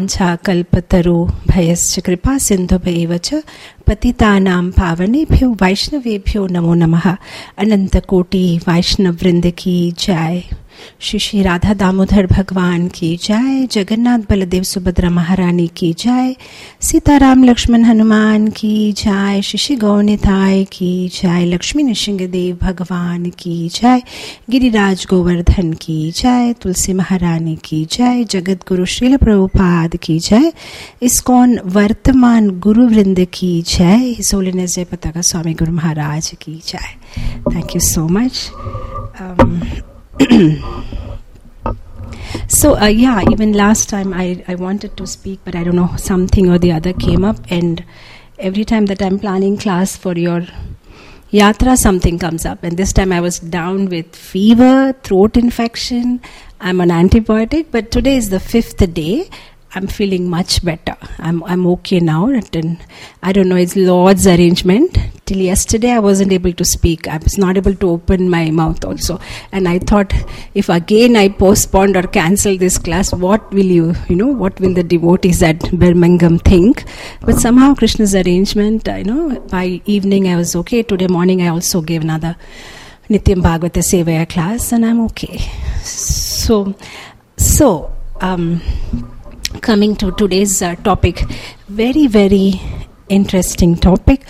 वांछा कल्पतरु भयश्च कृपा सिंधुभैव च पतितानां पावनेभ्यो वैष्णवेभ्यो नमो नमः। अनंत कोटि वैष्णव वृंद की जय। श्री श्री राधा दामोदर भगवान की जय। जगन्नाथ बलदेव सुभद्रा महारानी की जय। सीताराम लक्ष्मण हनुमान की जय। श्री श्री गौनिताय की जय। लक्ष्मी नृसिंहदेव भगवान की जय। गिरिराज गोवर्धन की जय। तुलसी महारानी की जय। जगत गुरु श्रील प्रभुपाद की जय। इस्कॉन वर्तमान गुरु वृंद की जय। हिज होलीनेस जय पताका स्वामी गुरु महाराज की जय। Thank you so much. So even last time I wanted to speak, but I don't know, something or the other came up, and every time that I'm planning class for your yatra, something comes up, and this time I was down with fever, throat infection. I'm on antibiotic, but today is the 5th day. I'm feeling much better. I'm okay now. And I don't know, it's Lord's arrangement. Till yesterday I wasn't able to speak. I was not able to open my mouth also. And I thought, if again I postponed or cancel this class, what will what will the devotees at Birmingham think? But somehow Krishna's arrangement, by evening I was okay. Today morning I also gave another Nityam Bhagavata Sevaya class, and I'm okay. So, coming to today's topic, very, very interesting topic.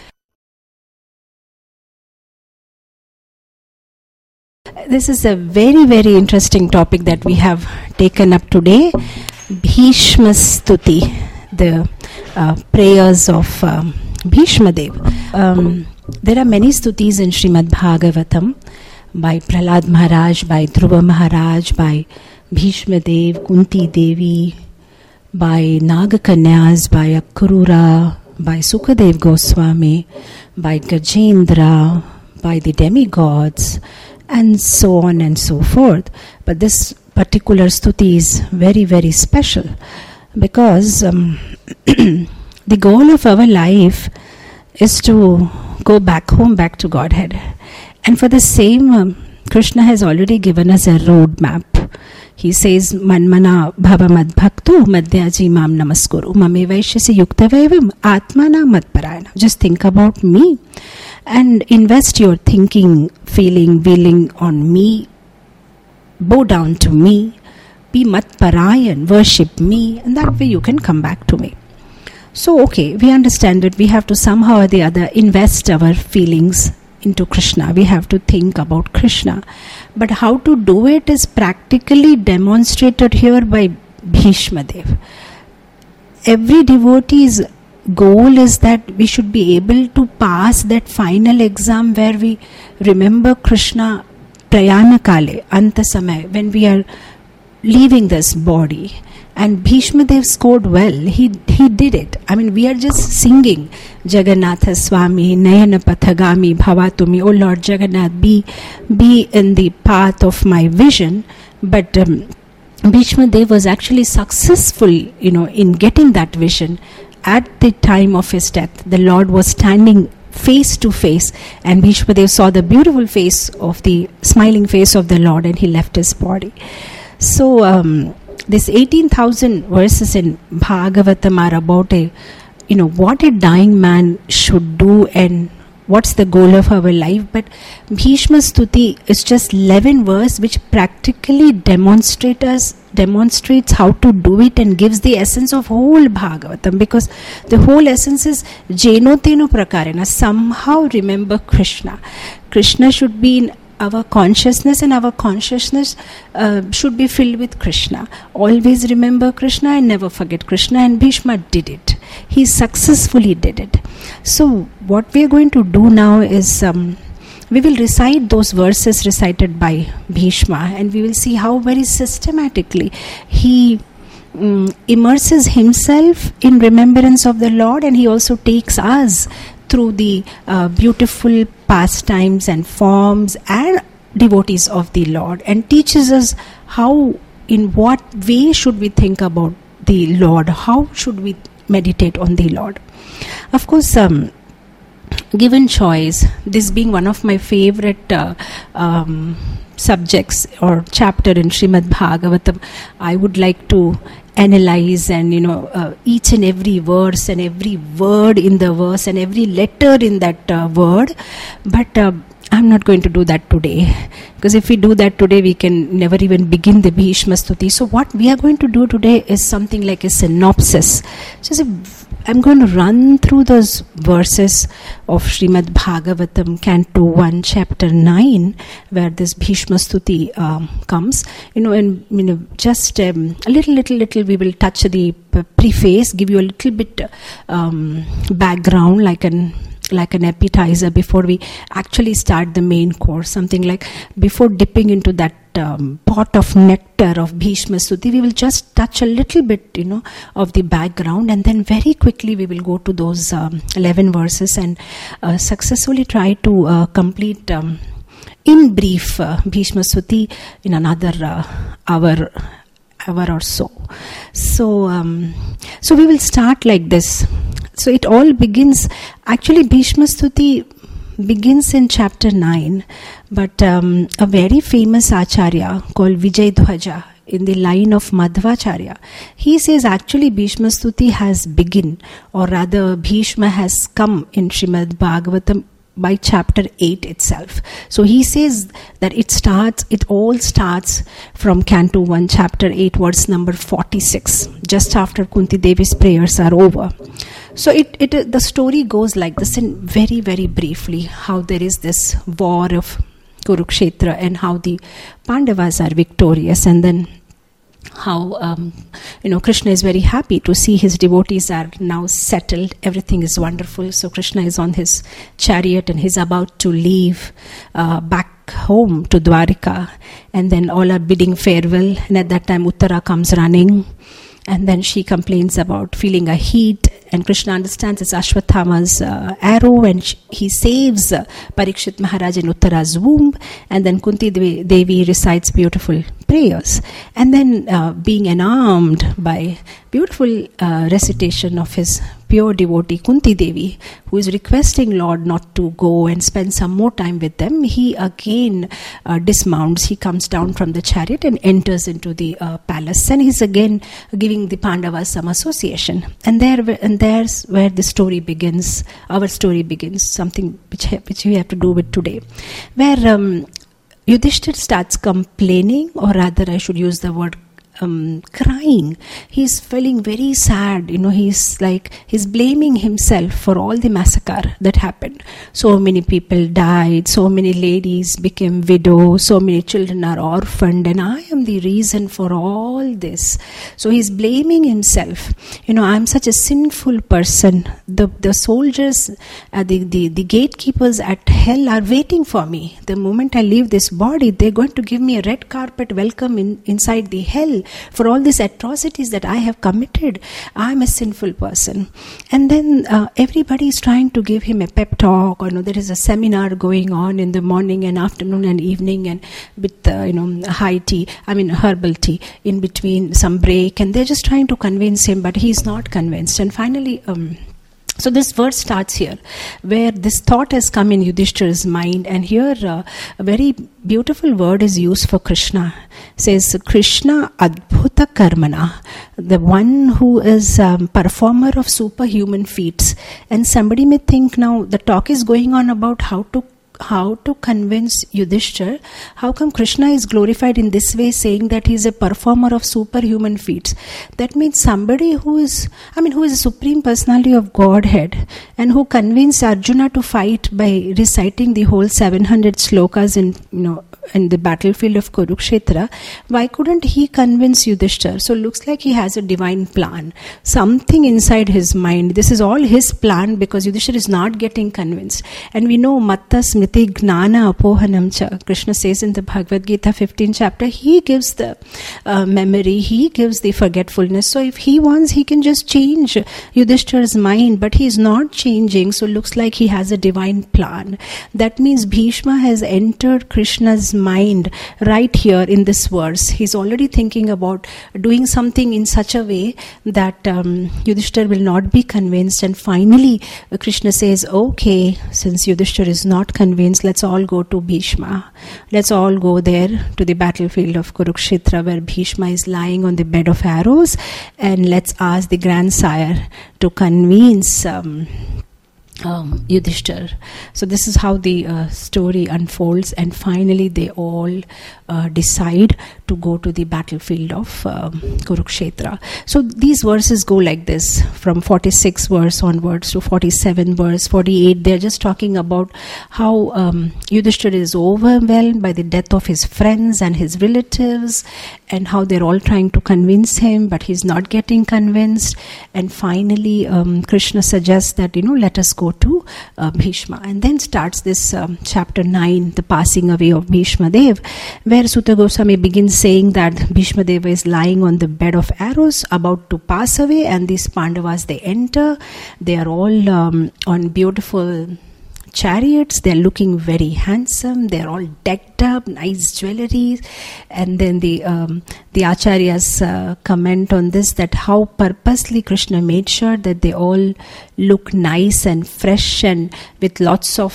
This is a very, very interesting topic that we have taken up today. Bhishma Stuti, the prayers of Bhishma Dev. There are many stutis in Srimad Bhagavatam by Prahlad Maharaj, by Dhruva Maharaj, by Bhishma Dev, Kunti Devi, by Nagakanyas, by Akrura, by Sukadev Goswami, by Gajendra, by the demigods, and so on and so forth. But this particular stuti is very, very special because the goal of our life is to go back home, back to Godhead. And for the same, Krishna has already given us a roadmap. He says, Manmana bhava madbhaktu madhyaji mam namaskuru mame vaishyasi yuktavaivam atmana madparayana. Just think about me and invest your thinking, feeling, willing on me. Bow down to me. Be matparayan, worship me, and that way you can come back to me. So, okay, we understand that we have to somehow or the other invest our feelings into Krishna. We have to think about Krishna. But how to do it is practically demonstrated here by Bhishma Dev. Every devotee's goal is that we should be able to pass that final exam where we remember Krishna prayana kale, anta samay, when we are leaving this body. And Bhishma Dev scored well. He did it. I mean, we are just singing Jagannatha Swami, Nayana Pathagami Bhavatumi. Oh Lord Jagannath, be in the path of my vision. But Bhishma Dev was actually successful, in getting that vision. At the time of his death, the Lord was standing face to face, and Bhishma Dev saw the beautiful face of the smiling face of the Lord, and he left his body. So, this 18,000 verses in Bhagavatam are about what a dying man should do and what's the goal of our life. But Bhishma Stuti is just 11 verses which practically demonstrates how to do it and gives the essence of whole Bhagavatam, because the whole essence is Jeno Teno Prakarena. Somehow remember Krishna. Krishna should be in our consciousness, and our consciousness should be filled with Krishna. Always remember Krishna and never forget Krishna, and Bhishma did it. He successfully did it. So what we are going to do now is we will recite those verses recited by Bhishma, and we will see how very systematically he immerses himself in remembrance of the Lord, and he also takes us through the beautiful pastimes and forms and devotees of the Lord, and teaches us how, in what way should we think about the Lord, how should we meditate on the Lord. Of course, given choice, this being one of my favorite subjects or chapter in Srimad Bhagavatam, I would like to analyze and each and every verse and every word in the verse and every letter in that word, but I'm not going to do that today, because if we do that today, we can never even begin the Bhishma Stuti. So what we are going to do today is something like a synopsis. So I'm going to run through those verses of Srimad Bhagavatam, Canto 1, Chapter 9, where this Bhishma Stuti comes. And just a little, we will touch the preface, give you a little bit background, like an appetizer before we actually start the main course. Something like, before dipping into that pot of nectar of Bhishma Stuti, we will just touch a little bit, of the background, and then very quickly we will go to those 11 verses and successfully try to complete in brief Bhishma Stuti in another hour or so. So we will start like this. So it all begins, actually Bhishma Stuti begins in chapter 9, but a very famous Acharya called Vijayadhwaja, in the line of Madhvacharya, he says actually Bhishma Stuti has begun, or rather Bhishma has come in Srimad Bhagavatam by chapter 8 itself. So he says that it all starts from Canto 1, chapter 8, verse number 46, just after Kunti Devi's prayers are over. So the story goes like this, in very, very briefly, how there is this war of Kurukshetra and how the Pandavas are victorious, and then how Krishna is very happy to see his devotees are now settled, everything is wonderful. So Krishna is on his chariot and he's about to leave back home to Dwarika, and then all are bidding farewell, and at that time Uttara comes running, and then she complains about feeling a heat, and Krishna understands it's Ashwathama's arrow, and he saves Parikshit Maharaj in Uttara's womb, and then Kunti Devi recites beautiful prayers, and then being enarmed by beautiful recitation of his pure devotee Kunti Devi, who is requesting Lord not to go and spend some more time with them, he again dismounts. He comes down from the chariot and enters into the palace, and he's again giving the Pandavas some association. And there's where the story begins. Our story begins, something which we have to do with today, where Yudhishthir starts complaining, or rather I should use the word crying. He's feeling very sad. He's blaming himself for all the massacre that happened. So many people died, so many ladies became widows, so many children are orphaned, and I am the reason for all this. So he's blaming himself. I'm such a sinful person. The soldiers, the gatekeepers at hell are waiting for me. The moment I leave this body, they're going to give me a red carpet welcome inside the hell for all these atrocities that I have committed. I'm a sinful person. And then everybody is trying to give him a pep talk, or there is a seminar going on in the morning and afternoon and evening, and with herbal tea in between, some break, and they're just trying to convince him, but he's not convinced. And finally so this verse starts here, where this thought has come in Yudhishthir's mind, and here a very beautiful word is used for Krishna. It says, Krishna Adbhuta Karmana, the one who is performer of superhuman feats. And somebody may think now the talk is going on about how to convince Yudhishthir. How come Krishna is glorified in this way, saying that he is a performer of superhuman feats? That means somebody who is a supreme personality of Godhead, and who convinced Arjuna to fight by reciting the whole 700 slokas in the battlefield of Kurukshetra. Why couldn't he convince Yudhishthir? So looks like he has a divine plan, something inside his mind. This is all his plan, because Yudhishthir is not getting convinced. And we know Matta Smriti Gnana Apohanam cha, Krishna says in the Bhagavad Gita 15th chapter, he gives the memory, he gives the forgetfulness. So if he wants, he can just change Yudhishthir's mind, but he is not changing. So looks like he has a divine plan. That means Bhishma has entered Krishna's his mind right here in this verse. He's already thinking about doing something in such a way that Yudhishthira will not be convinced, and finally Krishna says, okay, since Yudhishthira is not convinced, let's all go to Bhishma. Let's all go there to the battlefield of Kurukshetra where Bhishma is lying on the bed of arrows, and let's ask the grandsire to convince Yudhishthira. So this is how the story unfolds, and finally they all decide to go to the battlefield of Kurukshetra. So these verses go like this, from 46 verse onwards to 47 verse, 48. They're just talking about how Yudhishthira is overwhelmed by the death of his friends and his relatives, and how they're all trying to convince him, but he's not getting convinced. And finally Krishna suggests that, let us go to Bhishma. And then starts this chapter 9, the passing away of Bhishma Dev, where Sutta Goswami begins saying that Bhishma Deva is lying on the bed of arrows, about to pass away, and these Pandavas, they enter. They are all on beautiful chariots. They're looking very handsome. They're all decked up, nice jewelry. And then the acharyas comment on this, that how purposely Krishna made sure that they all look nice and fresh and with lots of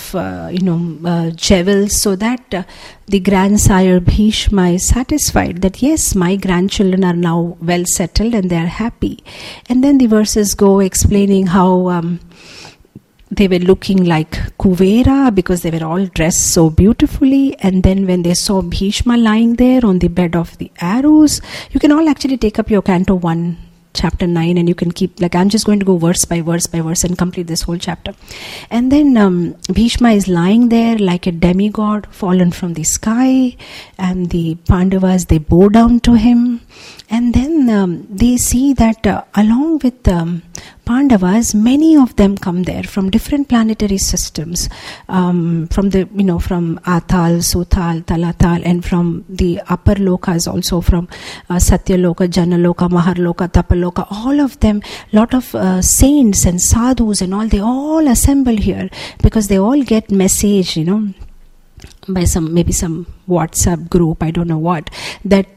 jewels, so that the grandsire Bhishma is satisfied that yes, my grandchildren are now well settled and they are happy. And then the verses go explaining how they were looking like Kuvera because they were all dressed so beautifully. And then when they saw Bhishma lying there on the bed of the arrows, you can all actually take up your Canto 1, chapter 9, and you can keep, I'm just going to go verse by verse by verse and complete this whole chapter. And then Bhishma is lying there like a demigod fallen from the sky, and the Pandavas, they bow down to him. And then they see that along with Pandavas, many of them come there from different planetary systems, from Atal, Sutal, Talatal, and from the upper lokas also, from Satyaloka, Janaloka, Maharloka, Tapaloka. All of them, lot of saints and sadhus and all, they all assemble here because they all get message, by some WhatsApp group, I don't know what, that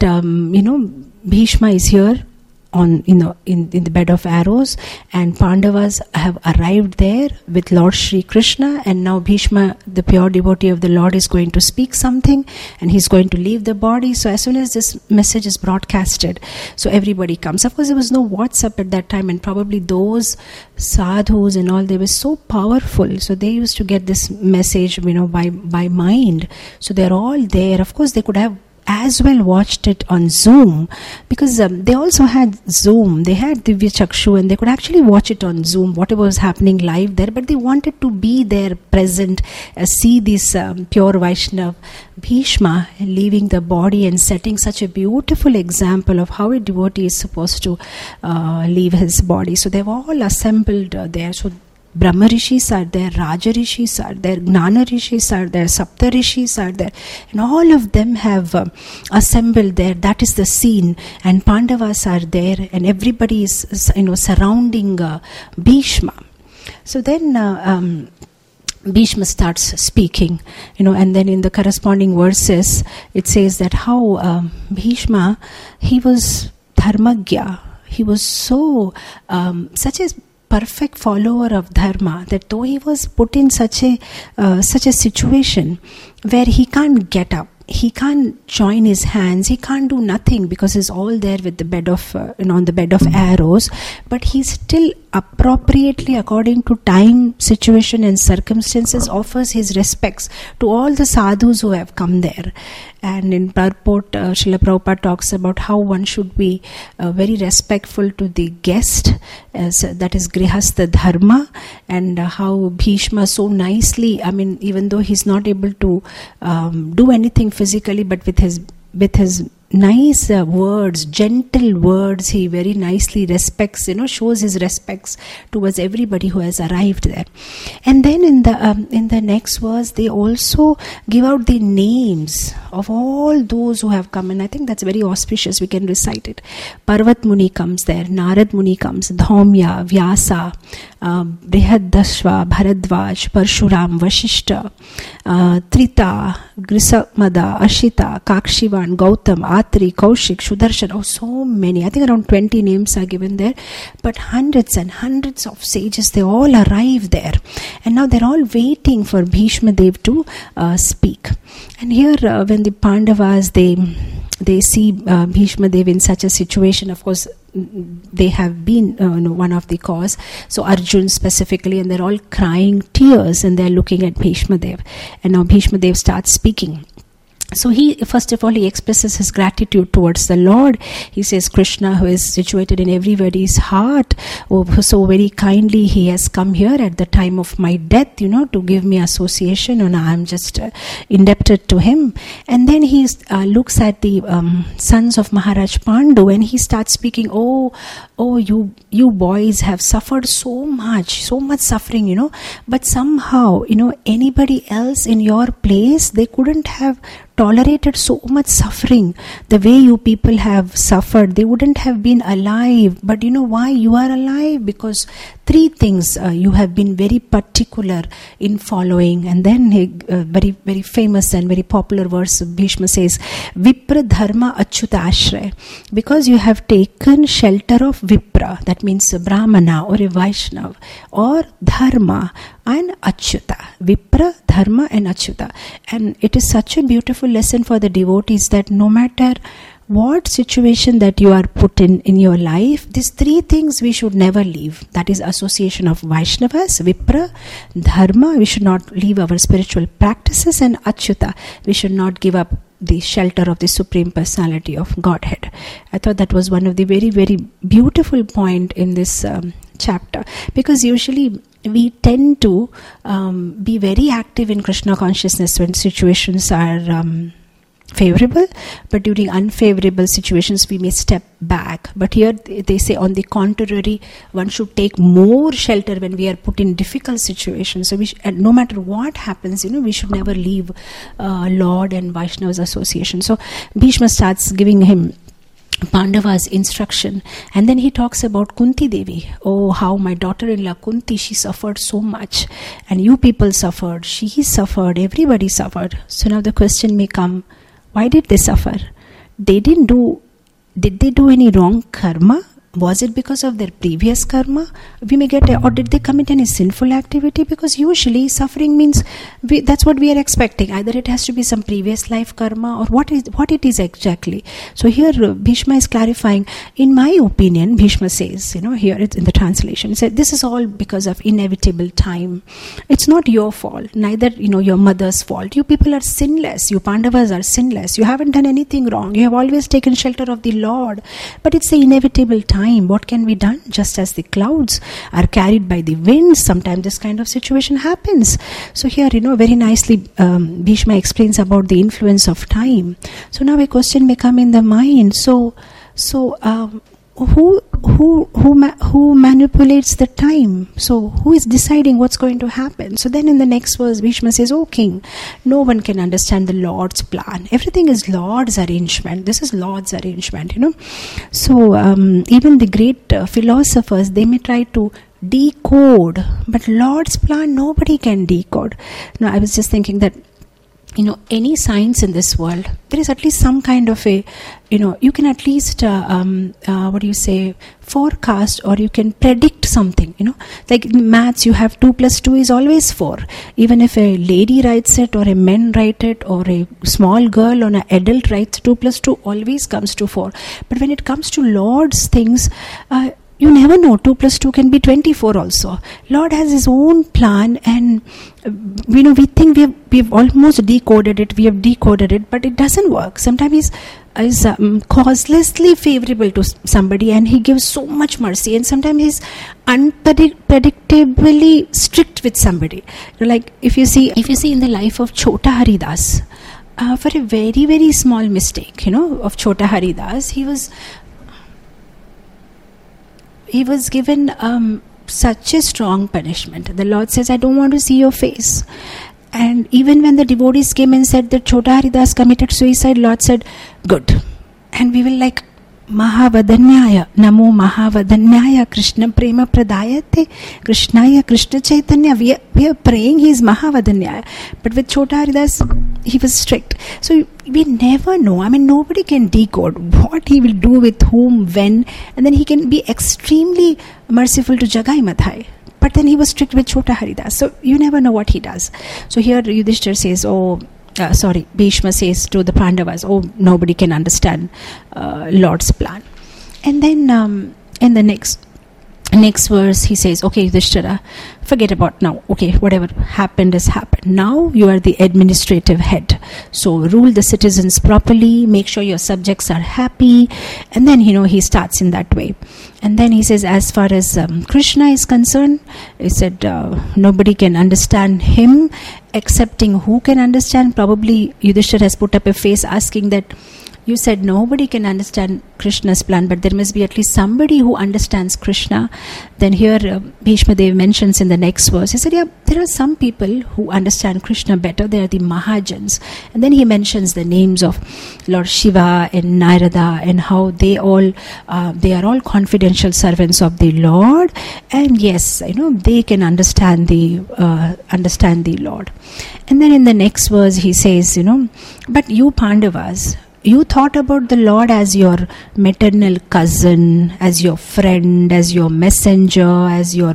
Bhishma is here on in the bed of arrows, and Pandavas have arrived there with Lord Shri Krishna, and now Bhishma, the pure devotee of the Lord, is going to speak something and he's going to leave the body. So as soon as this message is broadcasted, so everybody comes. Of course, there was no WhatsApp at that time, and probably those sadhus and all, they were so powerful, so they used to get this message by mind. So they're all there. Of course, they could have as well watched it on Zoom, because they also had Zoom, they had Divya Chakshu, and they could actually watch it on Zoom, whatever was happening live there, but they wanted to be there present, see this pure Vaishnav Bhishma leaving the body and setting such a beautiful example of how a devotee is supposed to leave his body. So they've all assembled there. So Brahma Rishis are there, Raja Rishis are there, Gnana Rishis are there, Sapta Rishis are there, and all of them have assembled there. That is the scene, and Pandavas are there, and everybody is surrounding Bhishma. So then Bhishma starts speaking, and then in the corresponding verses it says that how Bhishma, he was dharmagya, he was so such a perfect follower of dharma, that though he was put in such a situation where he can't get up, he can't join his hands, he can't do nothing because he's all there with the bed of on the bed of arrows, but he still appropriately, according to time, situation and circumstances, offers his respects to all the sadhus who have come there. And in purport, Srila Prabhupada talks about how one should be very respectful to the guest, that is Grihastha Dharma, and how Bhishma so nicely, even though he's not able to do anything physically, but with his nice words, gentle words. He very nicely respects, shows his respects towards everybody who has arrived there. And then in the next verse, they also give out the names of all those who have come, and I think that's very auspicious. We can recite it. Parvat Muni comes there, Narad Muni comes, Dhaumya, Vyasa, Brihadashva, Bharadvaj, Parshuram, Vashishta, Trita, Grisamada, Ashita, Kakshivan, Gautam, Atri, Kaushik, Shudarshan. Oh, so many. I think around 20 names are given there. But hundreds and hundreds of sages, they all arrive there. And now they're all waiting for Bhishma Dev to speak. And here when the Pandavas, they see Bhishma Dev in such a situation, of course, they have been one of the cause. So Arjun specifically, and they're all crying tears, and they're looking at Bhishma Dev. And now Bhishma Dev starts speaking. So he, first of all, he expresses his gratitude towards the Lord. He says, Krishna, who is situated in everybody's heart, so very kindly he has come here at the time of my death, to give me association, and I am just indebted to him. And then he looks at the sons of Maharaj Pandu, and he starts speaking, oh, you boys have suffered so much suffering, but somehow, anybody else in your place, they couldn't have tolerated so much suffering the way you people have suffered. They wouldn't have been alive. But you know why you are alive? Because 3 things you have been very particular in following. And then very very famous and very popular verse of Bhishma says, Vipra Dharma Achyuta Ashray. Because you have taken shelter of Vipra, that means a Brahmana or a Vaishnav, or Dharma and Achyuta. Vipra, Dharma and Achyuta. And it is such a beautiful lesson for the devotees that no matter what situation that you are put in your life, these 3 things we should never leave. That is association of Vaishnavas, Vipra, Dharma, we should not leave our spiritual practices, and Achyuta, we should not give up the shelter of the Supreme Personality of Godhead. I thought that was one of the very, very beautiful point in this chapter, because usually we tend to be very active in Krishna consciousness when situations are favorable, but during unfavorable situations we may step back. But here they say, on the contrary, one should take more shelter when we are put in difficult situations. So no matter what happens, we should never leave Lord and Vaishnava's association. So Bhishma starts giving him Pandava's instruction, and then he talks about Kunti Devi. Oh, how my daughter-in-law Kunti, she suffered so much, and you people suffered, she suffered, everybody suffered. So now the question may come, why did they suffer? Did they do any wrong karma? Was it because of their previous karma? We may get, or did they commit any sinful activity? Because usually suffering means that's what we are expecting. Either it has to be some previous life karma, or what it is exactly. So here Bhishma is clarifying. In my opinion, Bhishma says, here it's in the translation, he said, this is all because of inevitable time. It's not your fault, neither your mother's fault. You people are sinless. You Pandavas are sinless. You haven't done anything wrong. You have always taken shelter of the Lord. But it's the inevitable time. What can be done? Just as the clouds are carried by the winds, sometimes this kind of situation happens. So here, very nicely Bhishma explains about the influence of time. So now a question may come in the mind. So who manipulates the time? So who is deciding what's going to happen? So then in the next verse, Bhishma says, "O king, no one can understand the Lord's plan. Everything is Lord's arrangement. This is Lord's arrangement, So even the great philosophers, they may try to decode, but Lord's plan nobody can decode." Now I was just thinking that any science in this world, there is at least some kind of a, you can at least, forecast, or you can predict something, Like in maths, you have 2 + 2 is always 4. Even if a lady writes it, or a man write it, or a small girl or an adult writes 2 + 2 always comes to 4. But when it comes to Lord's things, you never know. 2 + 2 can be 24 also. Lord has His own plan, and we think we've almost decoded it. We have decoded it, but it doesn't work. Sometimes He's causelessly favorable to somebody, and He gives so much mercy. And sometimes He's unpredictably strict with somebody. Like if you see in the life of Chota Haridas. for a very, very small mistake, of Chota Haridas, he was given such a strong punishment. The Lord says, I don't want to see your face. And even when the devotees came and said that Chota Haridas committed suicide, Lord said, good. And we will like, Mahavadanyaya, Namo Mahavadanyaya, Krishna Prema Pradayate, Krishnaya, Krishna Chaitanya. We are praying he is Mahavadanyaya. But with Chota Haridas, he was strict. So we never know. I mean, nobody can decode what he will do with whom, when. And then he can be extremely merciful to Jagai Madhai. But then he was strict with Chota Haridas. So you never know what he does. So here Yudhishthira says, Bhishma says to the Pandavas, nobody can understand Lord's plan. And then in the next verse he says, okay, Yudhishthira, forget about now. Okay, whatever happened has happened. Now you are the administrative head. So rule the citizens properly, make sure your subjects are happy. And then, he starts in that way. And then he says, as far as Krishna is concerned, he said, nobody can understand him, excepting who can understand. Probably Yudhishthira has put up a face asking that, you said nobody can understand Krishna's plan, but there must be at least somebody who understands Krishna. Then here Bhishma Dev mentions in the next verse, he said, there are some people who understand Krishna better. They are the Mahajans. And then he mentions the names of Lord Shiva and Narada and how they are all confidential servants of the Lord. And yes, they can understand the Lord. And then in the next verse he says, but you Pandavas, you thought about the Lord as your maternal cousin, as your friend, as your messenger, as your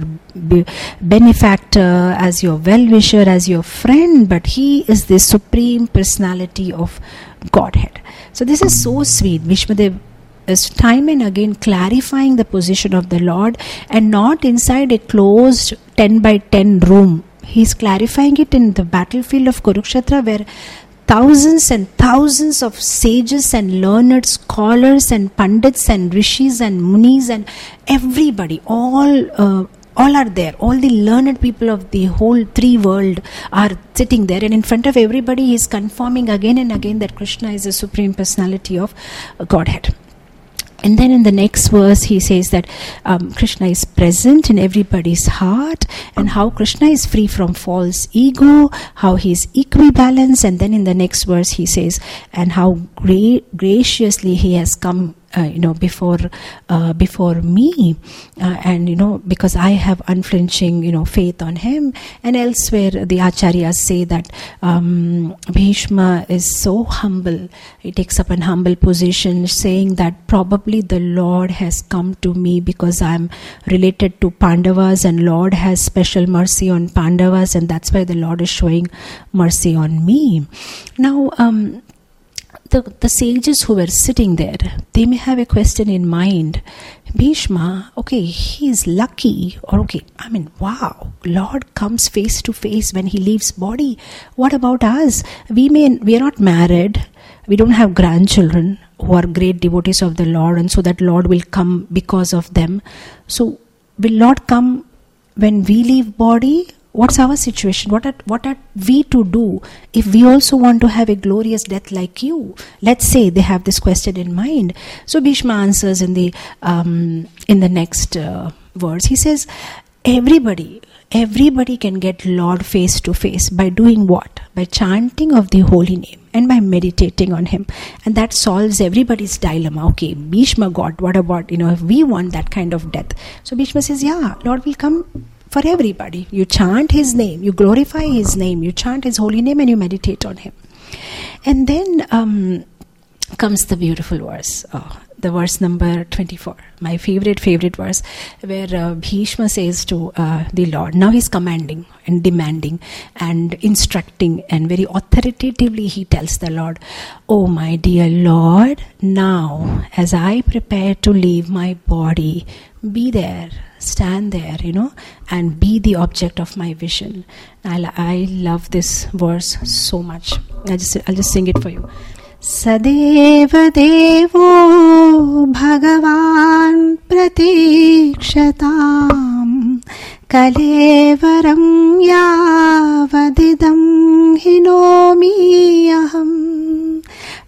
benefactor, as your well-wisher, as your friend, but he is the supreme personality of Godhead. So this is so sweet. Bhishmadev is time and again clarifying the position of the Lord, and not inside a closed 10 by 10 room. He's clarifying it in the battlefield of Kurukshetra, where thousands and thousands of sages and learned scholars and pandits and rishis and munis and everybody, all are there. All the learned people of the whole three world are sitting there, and in front of everybody he is confirming again and again that Krishna is the supreme personality of Godhead. And then in the next verse he says that Krishna is present in everybody's heart, and how Krishna is free from false ego, how he is equibalanced. And then in the next verse he says, and how graciously he has come before me, and because I have unflinching faith on him. And elsewhere the acharyas say that Bhishma is so humble. He takes up an humble position, saying that probably the Lord has come to me because I am related to Pandavas, and Lord has special mercy on Pandavas, and that's why the Lord is showing mercy on me. Now the sages who were sitting there, they may have a question in mind. Bhishma, okay, he is lucky, or wow, Lord comes face to face when he leaves body. What about us? We are not married, we don't have grandchildren who are great devotees of the Lord, and so that Lord will come because of them. So will Lord come when we leave body? What's our situation? What are we to do if we also want to have a glorious death like you? Let's say they have this question in mind. So Bhishma answers in the next verse. He says, everybody can get Lord face to face by doing what? By chanting of the holy name and by meditating on him. And that solves everybody's dilemma. Okay, Bhishma got, what about, if we want that kind of death? So Bhishma says, Lord will come for everybody. You chant his name, you glorify his name, you chant his holy name, and you meditate on him. And then comes the beautiful verse, the verse number 24, my favorite verse, where Bhishma says to the Lord, now he's commanding and demanding and instructing, and very authoritatively he tells the Lord, oh my dear Lord, now as I prepare to leave my body, be there, stand there, and be the object of my vision. I love this verse so much. I'll just sing it for you. Sadeva Devo Bhagavan Pratikshataam Kalevaram Yavadidam Hinomi Aham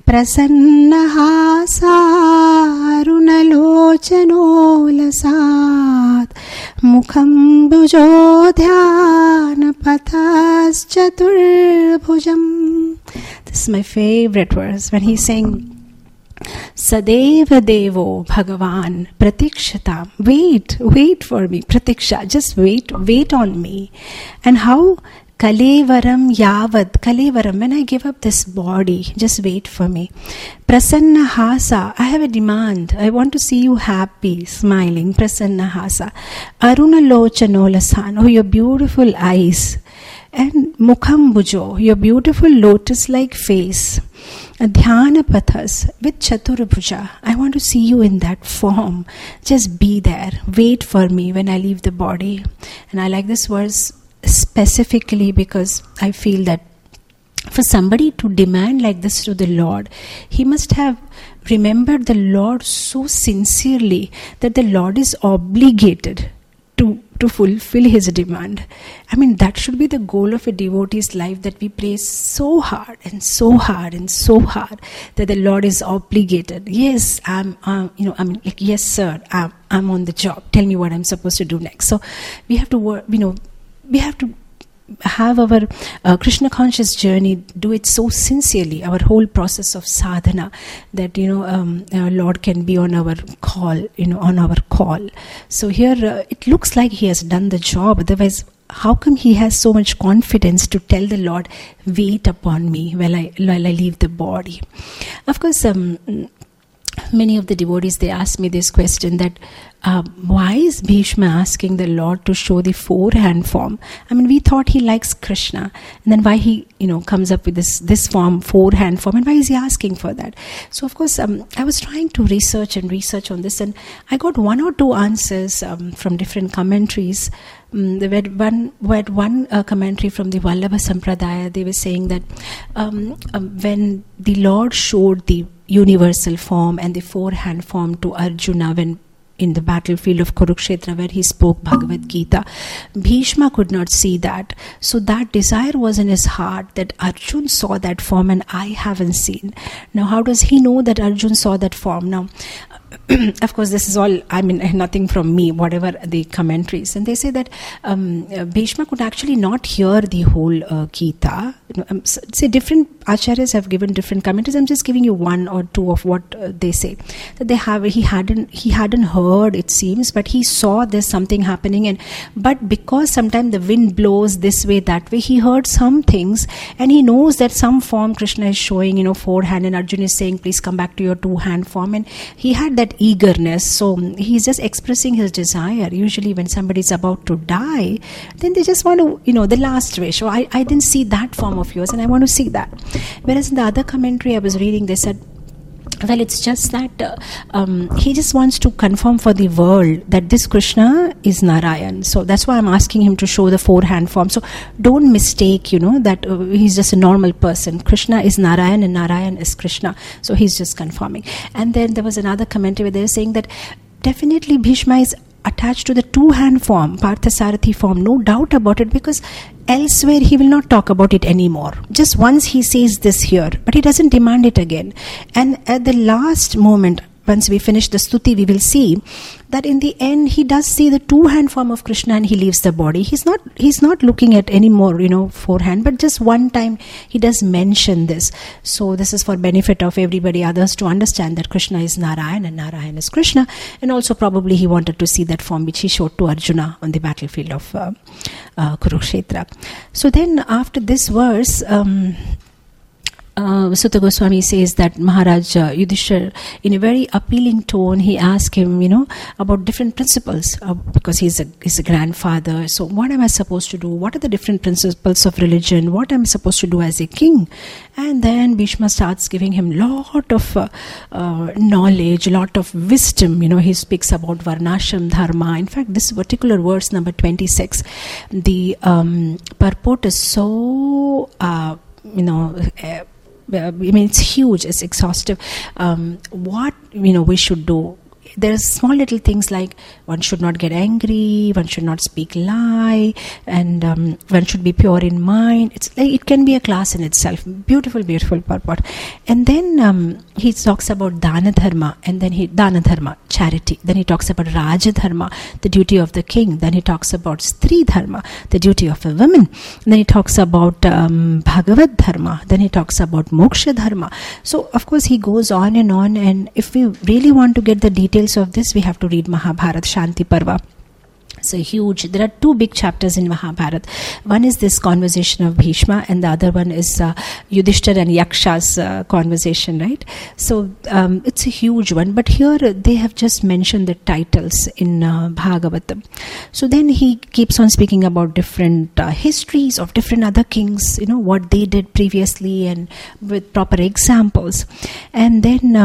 prasannahasarunalochanolasat mukham bhujodhyanapataschaturbhujam. This is my favorite verse when he's saying Sadeva Devo Bhagavan Pratikshata. Wait for me. Pratiksha, just wait on me. And how? Kalevaram Yavad. Kalevaram, when I give up this body, just wait for me. Prasanna Hasa, I have a demand. I want to see you happy, smiling. Prasanna Hasa. Aruna Lochanolasan, oh, your beautiful eyes. And Mukham Bhujo, your beautiful lotus-like face. Dhyana Pathas with Chaturbhuja. I want to see you in that form. Just be there. Wait for me when I leave the body. And I like this verse specifically because I feel that for somebody to demand like this to the Lord, he must have remembered the Lord so sincerely that the Lord is obligated to fulfill his demand. I mean, that should be the goal of a devotee's life, that we pray so hard and so hard and so hard that the Lord is obligated. Yes, yes, sir, I'm on the job. Tell me what I'm supposed to do next. So we have to work, we have to have our Krishna conscious journey, do it so sincerely, our whole process of sadhana, that our Lord can be on our call, on our call. So here it looks like he has done the job. Otherwise, how come he has so much confidence to tell the Lord, wait upon me while I leave the body? Of course, many of the devotees, they ask me this question, that why is Bhishma asking the Lord to show the four-hand form? I mean, we thought he likes Krishna, and then why he comes up with this form, four-hand form, and why is he asking for that? So of course, I was trying to research on this, and I got one or two answers from different commentaries. We had one commentary from the Vallabha Sampradaya. They were saying that when the Lord showed the universal form and the four-hand form to Arjuna when in the battlefield of Kurukshetra, where he spoke Bhagavad Gita, Bhishma could not see that. So that desire was in his heart, that Arjun saw that form and I haven't seen. Now how does he know that Arjun saw that form? Now of course, this is all, nothing from me, whatever the commentaries. And they say that Bhishma could actually not hear the whole Gita. Say different acharyas have given different commentaries. I'm just giving you one or two of what they say. That he hadn't heard, it seems, but he saw there's something happening. But because sometimes the wind blows this way, that way, he heard some things, and he knows that some form Krishna is showing, four-hand, and Arjuna is saying, please come back to your two-hand form. And he had that eagerness, so he's just expressing his desire. Usually when somebody is about to die, then they just want to, the last wish. So I didn't see that form of yours, and I want to see that. Whereas in the other commentary I was reading, they said, well, it's just that he just wants to confirm for the world that this Krishna is Narayan. So that's why I'm asking him to show the four-hand form. So don't mistake, that he's just a normal person. Krishna is Narayan and Narayan is Krishna. So he's just confirming. And then there was another commentary where they were saying that definitely Bhishma is attached to the two-hand form, Parthasarathi form, no doubt about it, because elsewhere he will not talk about it anymore. Just once he says this here, but he doesn't demand it again. And at the last moment, once we finish the stuti, we will see that in the end he does see the two-hand form of Krishna and he leaves the body. He's not looking at any more, four-hand, but just one time he does mention this. So this is for benefit of everybody, others, to understand that Krishna is Narayan and Narayan is Krishna. And also probably he wanted to see that form which he showed to Arjuna on the battlefield of Kurukshetra. So then after this verse, Sutta Goswami says that Maharaj Yudhishthira, in a very appealing tone, he asked him, about different principles, because he's a grandfather. So what am I supposed to do? What are the different principles of religion? What am I supposed to do as a king? And then Bhishma starts giving him lot of knowledge, lot of wisdom. He speaks about Varnashram Dharma. In fact, this particular verse, number 26, the purport is so, it's huge, it's exhaustive. What we should do there's small little things like one should not get angry, one should not speak lie, and one should be pure in mind. It's like it can be a class in itself. Beautiful, beautiful purport. And then he talks about dana dharma, and then dana dharma, charity. Then he talks about raja dharma, the duty of the king. Then he talks about stri dharma, the duty of a woman. And then he talks about bhagavad dharma. Then he talks about moksha dharma. So of course he goes on, and if we really want to get the details of this, we have to read Mahabharata, Shanti Parva. So huge. There are two big chapters in Mahabharata. One is this conversation of Bhishma, and the other one is Yudhishthira and Yaksha's conversation, right? So it's a huge one. But here they have just mentioned the titles in Bhagavatam. So then he keeps on speaking about different histories of different other kings, what they did previously, and with proper examples. And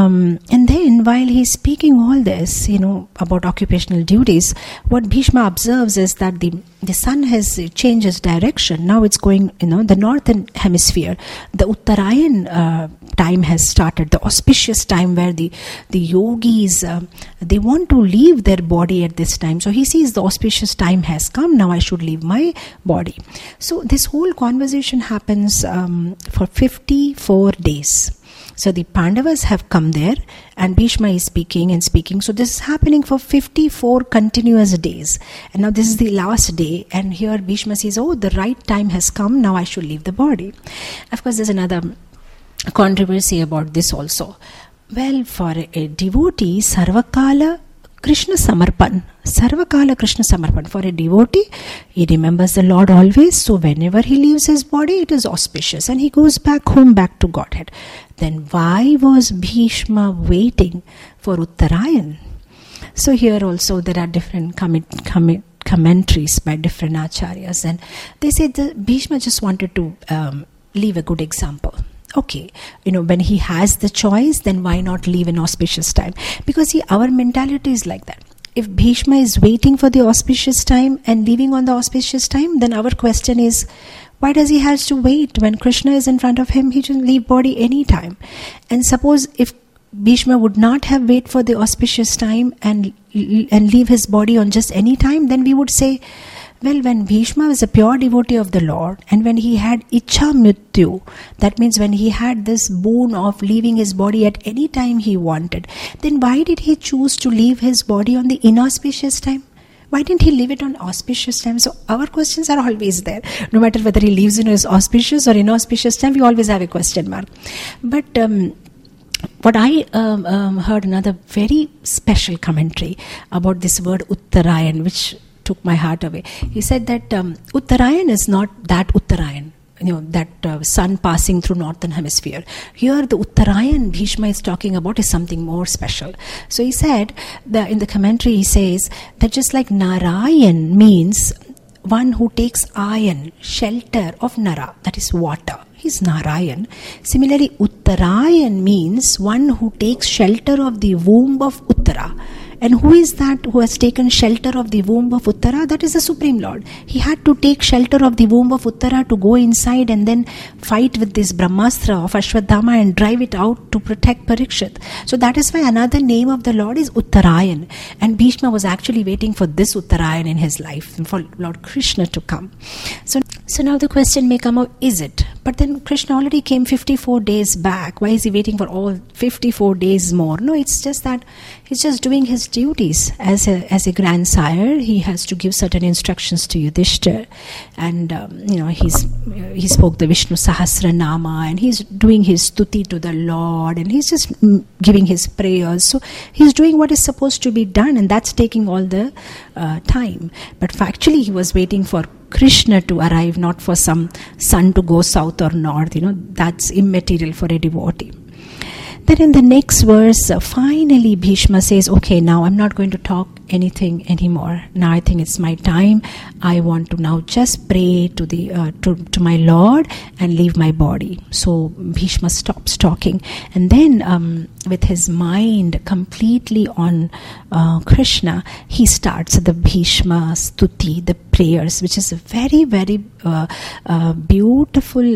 then while he's speaking all this, about occupational duties, what Bhishma observes is that the sun has changed its direction. Now it's going, the northern hemisphere. The Uttarayan time has started, the auspicious time where the yogis, they want to leave their body at this time. So he sees the auspicious time has come, now I should leave my body. So this whole conversation happens for 54 days. So the Pandavas have come there, and Bhishma is speaking and speaking. So this is happening for 54 continuous days. And now this is the last day, and here Bhishma says, oh, the right time has come, now I should leave the body. Of course, there's another controversy about this also. Well, for a devotee, Sarvakala Krishna Samarpan. Sarvakala Krishna Samarpan. For a devotee, he remembers the Lord always. So whenever he leaves his body, it is auspicious. And he goes back home, back to Godhead. Then why was Bhishma waiting for Uttarayan? So here also there are different commentaries by different acharyas. And they say that Bhishma just wanted to leave a good example. Okay, when he has the choice, then why not leave an auspicious time? Because see, our mentality is like that. If Bhishma is waiting for the auspicious time and leaving on the auspicious time, then our question is, why does he have to wait? When Krishna is in front of him, he can leave body anytime. And suppose if Bhishma would not have waited for the auspicious time and leave his body on just any time, then we would say, well, when Bhishma was a pure devotee of the Lord, and when he had Ichha Mrityu, that means when he had this boon of leaving his body at any time he wanted, then why did he choose to leave his body on the inauspicious time? Why didn't he leave it on auspicious time? So our questions are always there. No matter whether he leaves in his auspicious or inauspicious time, we always have a question mark. But what I heard another very special commentary about this word Uttarayan, which took my heart away. He said that Uttarayan is not that Uttarayan, that sun passing through northern hemisphere. Here the Uttarayan Bhishma is talking about is something more special. So he said, in the commentary he says that just like Narayan means one who takes ayan, shelter of Nara, that is water. He's Narayan. Similarly, Uttarayan means one who takes shelter of the womb of Uttara. And who is that who has taken shelter of the womb of Uttara? That is the Supreme Lord. He had to take shelter of the womb of Uttara to go inside and then fight with this Brahmastra of Ashwadhama and drive it out to protect Parikshit. So that is why another name of the Lord is Uttarayan. And Bhishma was actually waiting for this Uttarayan in his life, for Lord Krishna to come. So now the question may come out, is it? But then Krishna already came 54 days back. Why is he waiting for all 54 days more? No, it's just that he's just doing his duties as a grandsire. He has to give certain instructions to Yudhishthira, and he spoke the Vishnu Sahasranama, and he's doing his stuti to the Lord, and he's just giving his prayers. So he's doing what is supposed to be done, and that's taking all the time. But actually, he was waiting for Krishna to arrive, not for some sun to go south or north. That's immaterial for a devotee. Then in the next verse, finally Bhishma says, okay, now I'm not going to talk anything anymore. Now I think it's my time. I want to now just pray to the to my Lord and leave my body. So Bhishma stops talking, and then with his mind completely on Krishna, he starts the Bhishma Stuti, the prayers, which is a very, very beautiful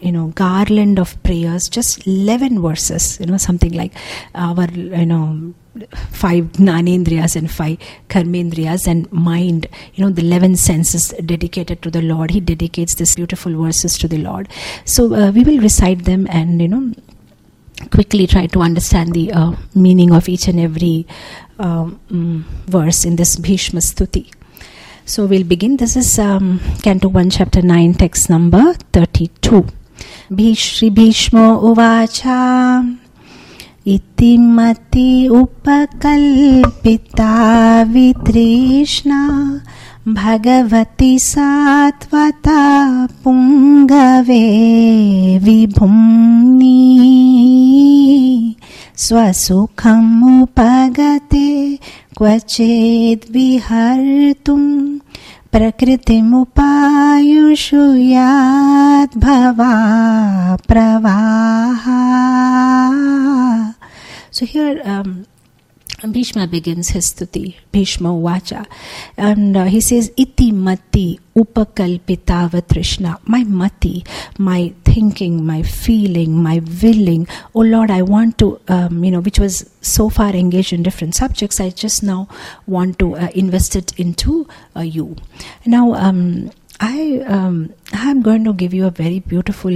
garland of prayers, just 11 verses, something like our 5 Gnanendriyas and 5 Karmendriyas, and mind, the 11 senses dedicated to the Lord. He dedicates these beautiful verses to the Lord. So we will recite them and, quickly try to understand the meaning of each and every verse in this Bhishma Stuti. So we'll begin. This is Canto 1, Chapter 9, text number 32. Shri Bhishma Uvacha Iti mati upakalpita vitrishna Bhagavati satvata pungave vibhumni Swasukham upagate kvached vihartum Prakritim upayushu yad bhava pravaha. So here Bhishma begins his stuti, Bhishma Uvacha, and he says, Iti mati upakalpita vatrishna. My mati, my thinking, my feeling, my willing, oh Lord, I want to, which was so far engaged in different subjects, I just now want to invest it into you. Now, I'm going to give you a very beautiful,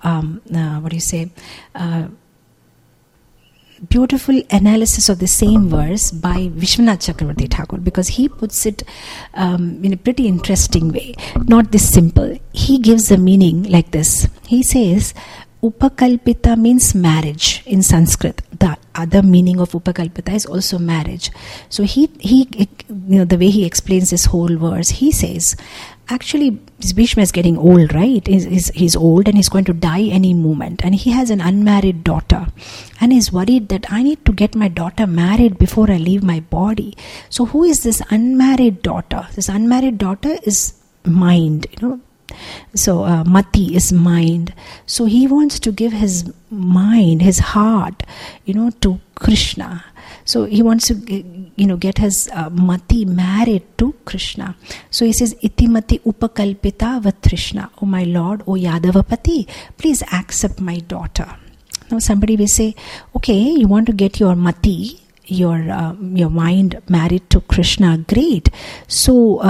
beautiful analysis of the same verse by Vishwanath Chakravarti Thakur, because he puts it in a pretty interesting way, not this simple. He gives the meaning like this. He says, Upakalpita means marriage in Sanskrit. The other meaning of Upakalpita is also marriage. So he the way he explains this whole verse, he says, actually, Bhishma is getting old, right? He's old and he's going to die any moment. And he has an unmarried daughter. And he's worried that I need to get my daughter married before I leave my body. So who is this unmarried daughter? This unmarried daughter is mind, So mati is mind. So he wants to give his mind, his heart, to Krishna. So he wants to, get his mati married to Krishna. So he says, Iti mati upakalpita vatrishna. Oh my Lord, oh Yadavapati, please accept my daughter. Now somebody will say, okay, you want to get your mati, your mind married to Krishna. Great. So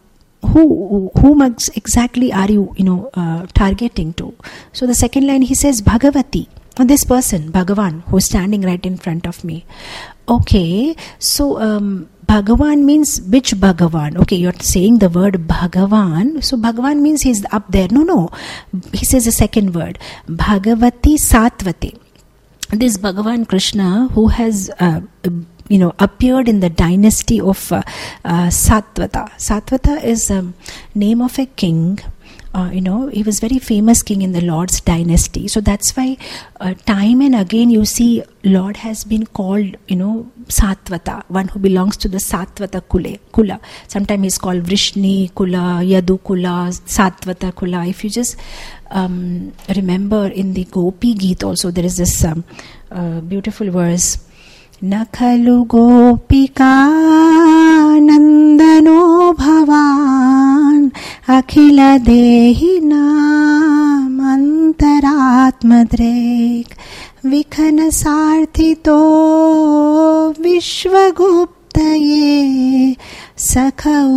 whom exactly are you, targeting to? So the second line, he says, Bhagavati. This person, Bhagavan, who is standing right in front of me. Okay, so Bhagavan means which Bhagavan? Okay, you're saying the word Bhagavan. So Bhagavan means he's up there. No. He says the second word, Bhagavati Satvati. This Bhagavan Krishna, who has appeared in the dynasty of Satvata. Satvata is name of a king. He was very famous king in the Lord's dynasty. So that's why time and again you see Lord has been called, Satvata, one who belongs to the Satvata Kula. Sometimes he's called Vrishni Kula, Yadu Kula, Satvata Kula. If you just remember in the Gopi Geet also, there is this beautiful verse. Nakhalu Gopika Nandano Bhavan Akhila Dehina Mantaratmadrek Vikhana Sarthito Vishwaguptaye Sakha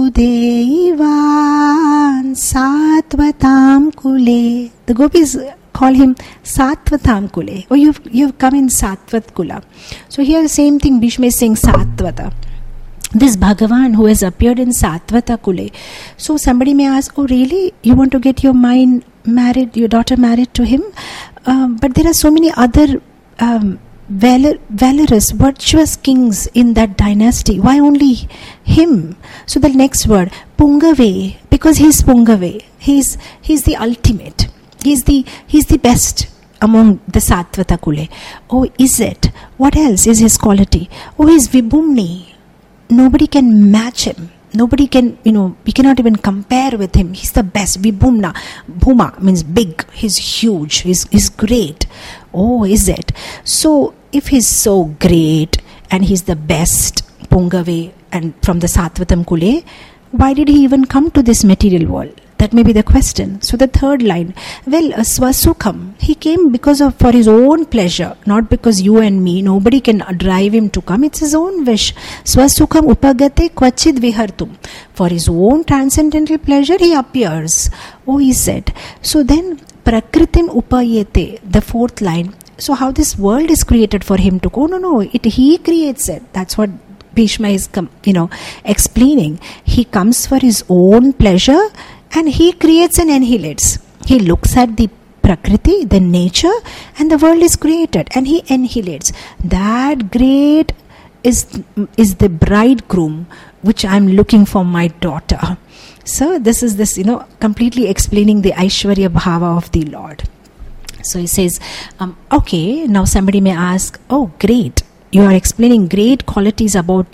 Udeivan Satvatam Kule. The Gopis call him Satvatam Kule. Oh, you've come in Satvat Kula. So here the same thing, Bhishma is saying Satvata. This Bhagavan who has appeared in Satvata Kule. So somebody may ask, oh really? You want to get your mind married, your daughter married to him? But there are so many other valorous, virtuous kings in that dynasty. Why only him? So the next word, Pungave, because he's Pungave. He's the ultimate. He's the best among the Satvata Kule. Oh, is it? What else is his quality? Oh, he's Vibhumni. Nobody can match him. Nobody can, we cannot even compare with him. He's the best. Vibhumna. Bhuma means big. He's huge. He's great. Oh, is it? So, if he's so great and he's the best, Pungave, and from the Sattvatam Kule, why did he even come to this material world? That may be the question. So the third line, well, swasukham, he came for his own pleasure, not because you and me, nobody can drive him to come, it's his own wish. Swasukham upagate kvachid vihartum. For his own transcendental pleasure, he appears. Oh, he said. So then, prakritim upayete, the fourth line. So how this world is created for him to go? No, he creates it. That's what Bhishma is, explaining. He comes for his own pleasure and he creates and annihilates. He looks at the Prakriti, the nature, and the world is created and he annihilates. That great is the bridegroom which I am looking for my daughter. So this is completely explaining the Aishwarya Bhava of the Lord. So he says, okay, now somebody may ask, oh great, you are explaining great qualities about,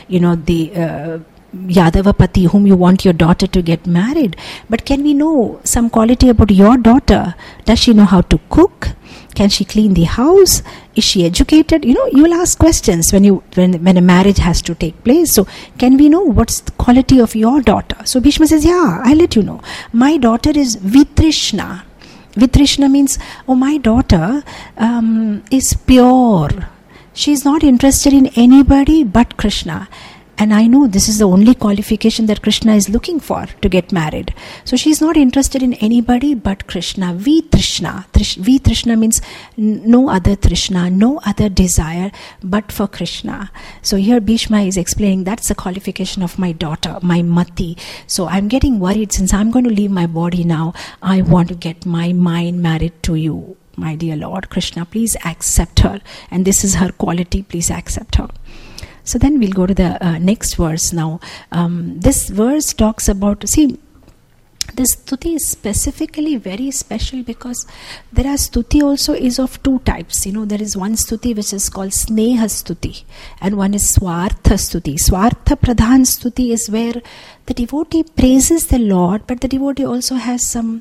the Yadavapati whom you want your daughter to get married. But can we know some quality about your daughter? Does she know how to cook? Can she clean the house? Is she educated? You will ask questions when a marriage has to take place. So can we know what's the quality of your daughter? So Bhishma says, yeah, I'll let you know. My daughter is Vitrishna. Vitrishna means, my daughter is pure. She is not interested in anybody but Krishna. And I know this is the only qualification that Krishna is looking for to get married. So she is not interested in anybody but Krishna. Vitrishna. Vitrishna means no other Trishna, no other desire but for Krishna. So here Bhishma is explaining that's the qualification of my daughter, my Mati. So I'm getting worried since I'm going to leave my body now. I want to get my mind married to you. My dear Lord Krishna, please accept her. And this is her quality, please accept her. So then we'll go to the next verse now. This verse talks about, this stuti is specifically very special because there are stuti also is of two types. There is one stuti which is called sneha stuti and one is swartha stuti. Swartha pradhan stuti is where the devotee praises the Lord, but the devotee also has some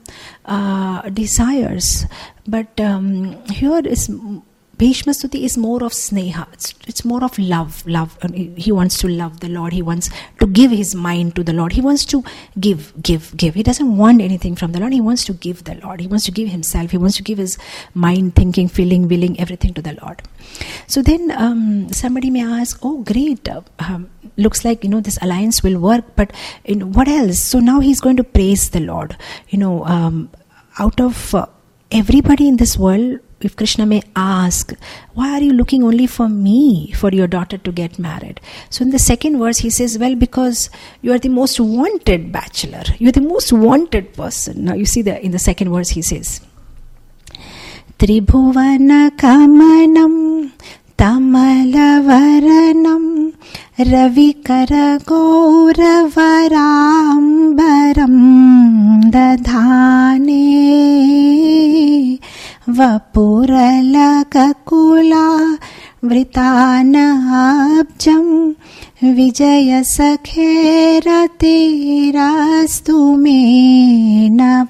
desires. But here is Bhishma Stuti is more of sneha. It's more of love. He wants to love the Lord. He wants to give his mind to the Lord. He wants to give. He doesn't want anything from the Lord. He wants to give the Lord. He wants to give himself. He wants to give his mind, thinking, feeling, willing, everything to the Lord. So then somebody may ask, oh great, looks like this alliance will work, but what else? So now he's going to praise the Lord. Out of everybody in this world, if Krishna may ask, why are you looking only for me, for your daughter to get married? So in the second verse he says, well, because you are the most wanted bachelor. You are the most wanted person. Now you see in the second verse he says, Tribhuvana kamanam tamalavaranam ravikara gauravarambaram dadhane Vapuralakakula vritanabjam vijaya sakherati me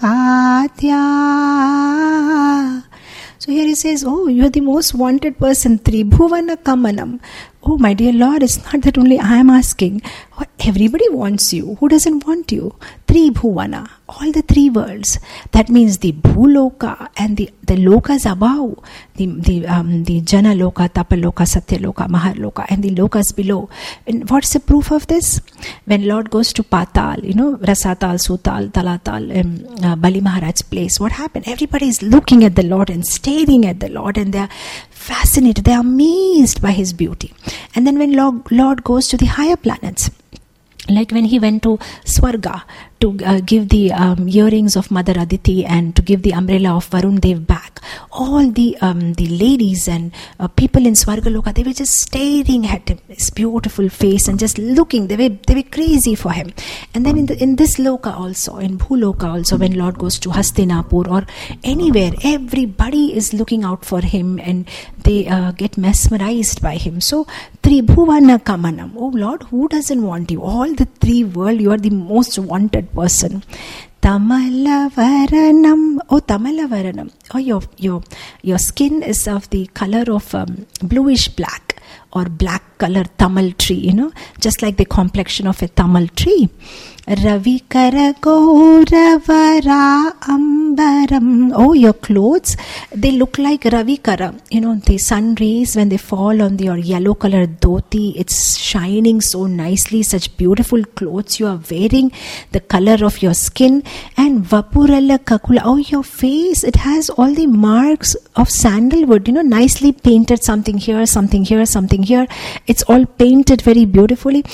navatya. So here he says, oh, you are the most wanted person, Tribhuvana Kamanam. Oh, my dear Lord, it's not that only I am asking. Oh, everybody wants you. Who doesn't want you? Tribhuvana, all the three worlds. That means the Bhuloka and the lokas above, the Jana Loka, Tapa Loka, Satya Loka, Mahar Loka, and the lokas below. And what's the proof of this? When Lord goes to Patal, Rasatal, Sutal, Talatal, Bali Maharaj's place, what happened? Everybody is looking at the Lord and staring at the Lord, and they are fascinated, they are amazed by his beauty. And then when Lord goes to the higher planets, like when he went to Swarga to give the earrings of Mother Aditi and to give the umbrella of Varun Dev back, all the ladies and people in Swargaloka, they were just staring at him, his beautiful face, and just looking. They were crazy for him. And then in this Loka also, in Bhuloka also, when Lord goes to Hastinapur or anywhere, everybody is looking out for him and they get mesmerized by him. So Tribhuvana Kamanam, oh Lord, who doesn't want you? All the three world, you are the most wanted person. Tamalavaranam, oh Tamalavaranam, oh your skin is of the color of bluish black. or black color Tamil tree, just like the complexion of a Tamil tree. Ravikara Gauravara Ambaram. Oh, your clothes, they look like Ravikara. The sun rays, when they fall on your yellow colored dhoti, it's shining so nicely. Such beautiful clothes you are wearing, the color of your skin. And Vapurala Kakula. Oh, your face, it has all the marks of sandalwood, nicely painted, something here, something here, something here. It's all painted very beautifully.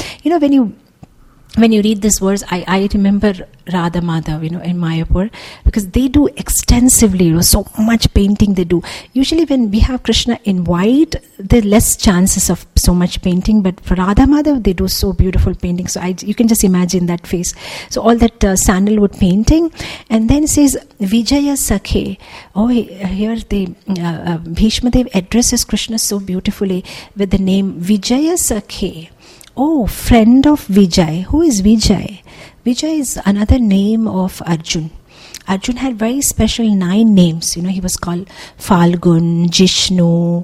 When you read this verse, I remember Radha Madhav, in Mayapur, because they do extensively, so much painting they do. Usually when we have Krishna in white, there are less chances of so much painting, but for Radha Madhav, they do so beautiful painting. So you can just imagine that face. So all that sandalwood painting, and then it says Vijaya Sakhe. Oh, here the Bhishma Dev addresses Krishna so beautifully with the name Vijaya Sakhe. Oh, friend of Vijay. Who is Vijay? Vijay is another name of Arjun. Arjun had very special 9 names. He was called Falgun, Jishnu,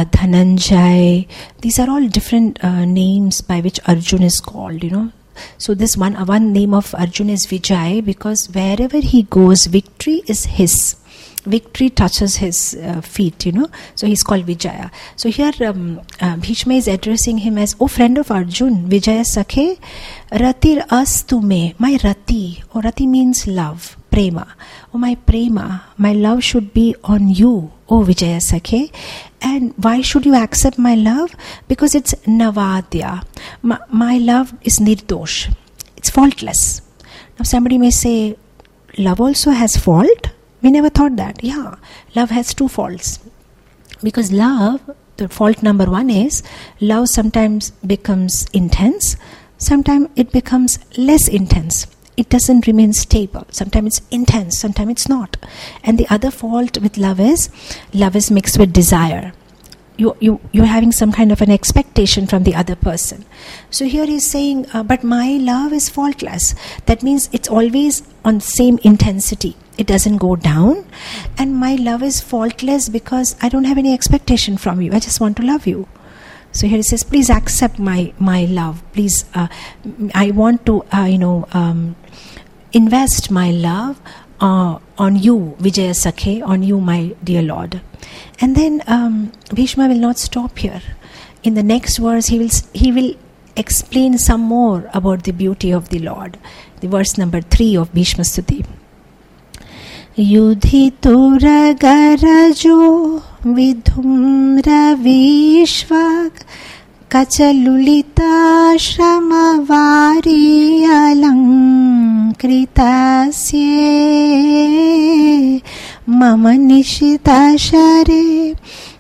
Dhananjay. These are all different names by which Arjun is called, So this one name of Arjun is Vijay, because wherever he goes, victory is his. Victory touches his feet, So he's called Vijaya. So here Bhishma is addressing him as, oh, friend of Arjun, Vijaya Sakhe, Ratir astu me, my Rati. Oh, Rati means love, prema. Oh, my prema, my love should be on you, oh Vijaya Sakhe. And why should you accept my love? Because it's Navadya. My love is nirdosh. It's faultless. Now somebody may say, love also has fault? We never thought that. Yeah, love has 2 faults. Because love, the fault number 1 is, love sometimes becomes intense, sometimes it becomes less intense. It doesn't remain stable. Sometimes it's intense, sometimes it's not. And the other fault with love is mixed with desire. You're having some kind of an expectation from the other person. So here he's saying, but my love is faultless. That means it's always on same intensity. It doesn't go down. And my love is faultless because I don't have any expectation from you. I just want to love you. So here he says, please accept my love. Please, I want to, invest my love on you, Vijaya Sakhe, on you, my dear Lord. And then Bhishma will not stop here. In the next verse, he will explain some more about the beauty of the Lord. The verse number 3 of Bhishma Stuti. Yudhitura garajo vidhumra vishvak kachalulita shramavāri alankritasye mama nishitashare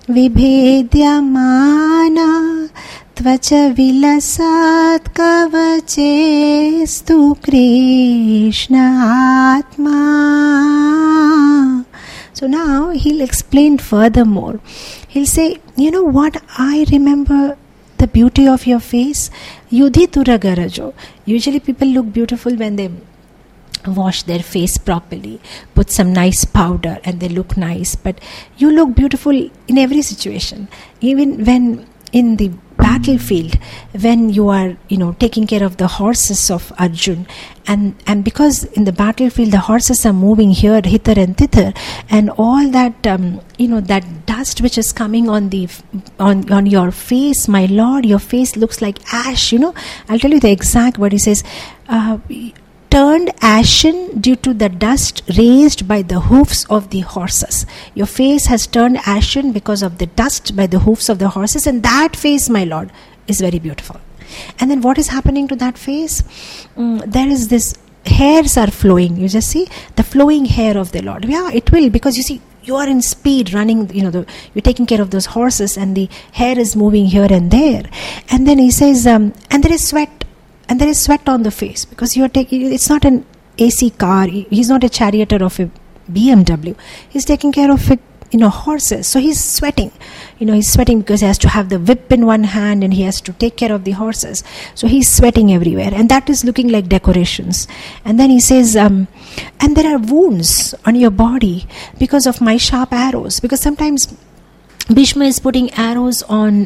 vibhedyamana tvacha vilasat kavache stu Krishna Atma. So now he'll explain furthermore. He'll say, you know what, I remember the beauty of your face. Yudhitura garajo. Usually people look beautiful when they wash their face properly, put some nice powder and they look nice. But you look beautiful in every situation. Even when in the battlefield, when you are, taking care of the horses of Arjun, and because in the battlefield the horses are moving here, hither and thither, and all that, that dust which is coming on your face, my Lord, your face looks like ash. I'll tell you the exact word. He says, turned ashen due to the dust raised by the hoofs of the horses. Your face has turned ashen because of the dust by the hoofs of the horses, and that face, my Lord, is very beautiful. And then what is happening to that face? There is this, hairs are flowing. You just see the flowing hair of the Lord. Yeah, it will, because you see, you are in speed running, you're taking care of those horses and the hair is moving here and there. And then he says, and there is sweat. And there is sweat on the face because it's not an AC car. He's not a charioteer of a BMW. He's taking care of it, horses. So he's sweating. He's sweating because he has to have the whip in one hand and he has to take care of the horses. So he's sweating everywhere. And that is looking like decorations. And then he says, and there are wounds on your body because of my sharp arrows. Because sometimes Bhishma is putting arrows on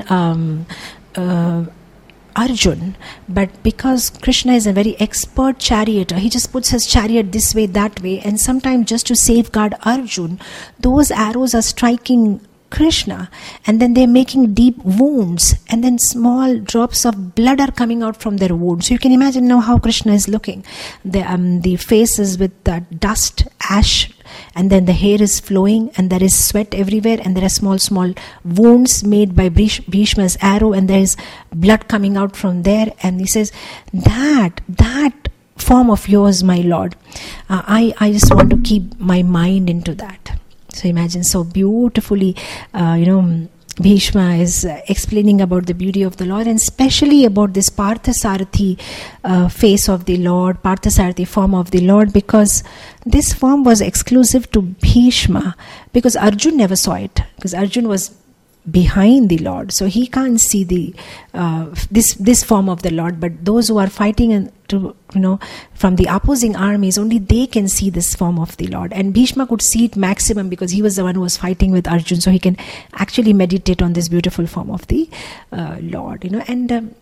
Arjun, but because Krishna is a very expert charioteer, he just puts his chariot this way, that way, and sometimes just to safeguard Arjun, those arrows are striking Krishna, and then they're making deep wounds, and then small drops of blood are coming out from their wounds. So you can imagine now how Krishna is looking. The face is with dust, ash, and then the hair is flowing, and there is sweat everywhere, and there are small wounds made by Bhishma's arrow, and there is blood coming out from there. And he says, that form of yours, my Lord, I just want to keep my mind into that. So imagine, so beautifully, Bhishma is explaining about the beauty of the Lord, and especially about this Parthasarathi face of the Lord, Parthasarathi form of the Lord, because this form was exclusive to Bhishma, because Arjun never saw it, because Arjun was behind the Lord, so he can't see the this form of the Lord. But those who are fighting from the opposing armies, only they can see this form of the Lord. And Bhishma could see it maximum because he was the one who was fighting with Arjun, so he can actually meditate on this beautiful form of the Lord. And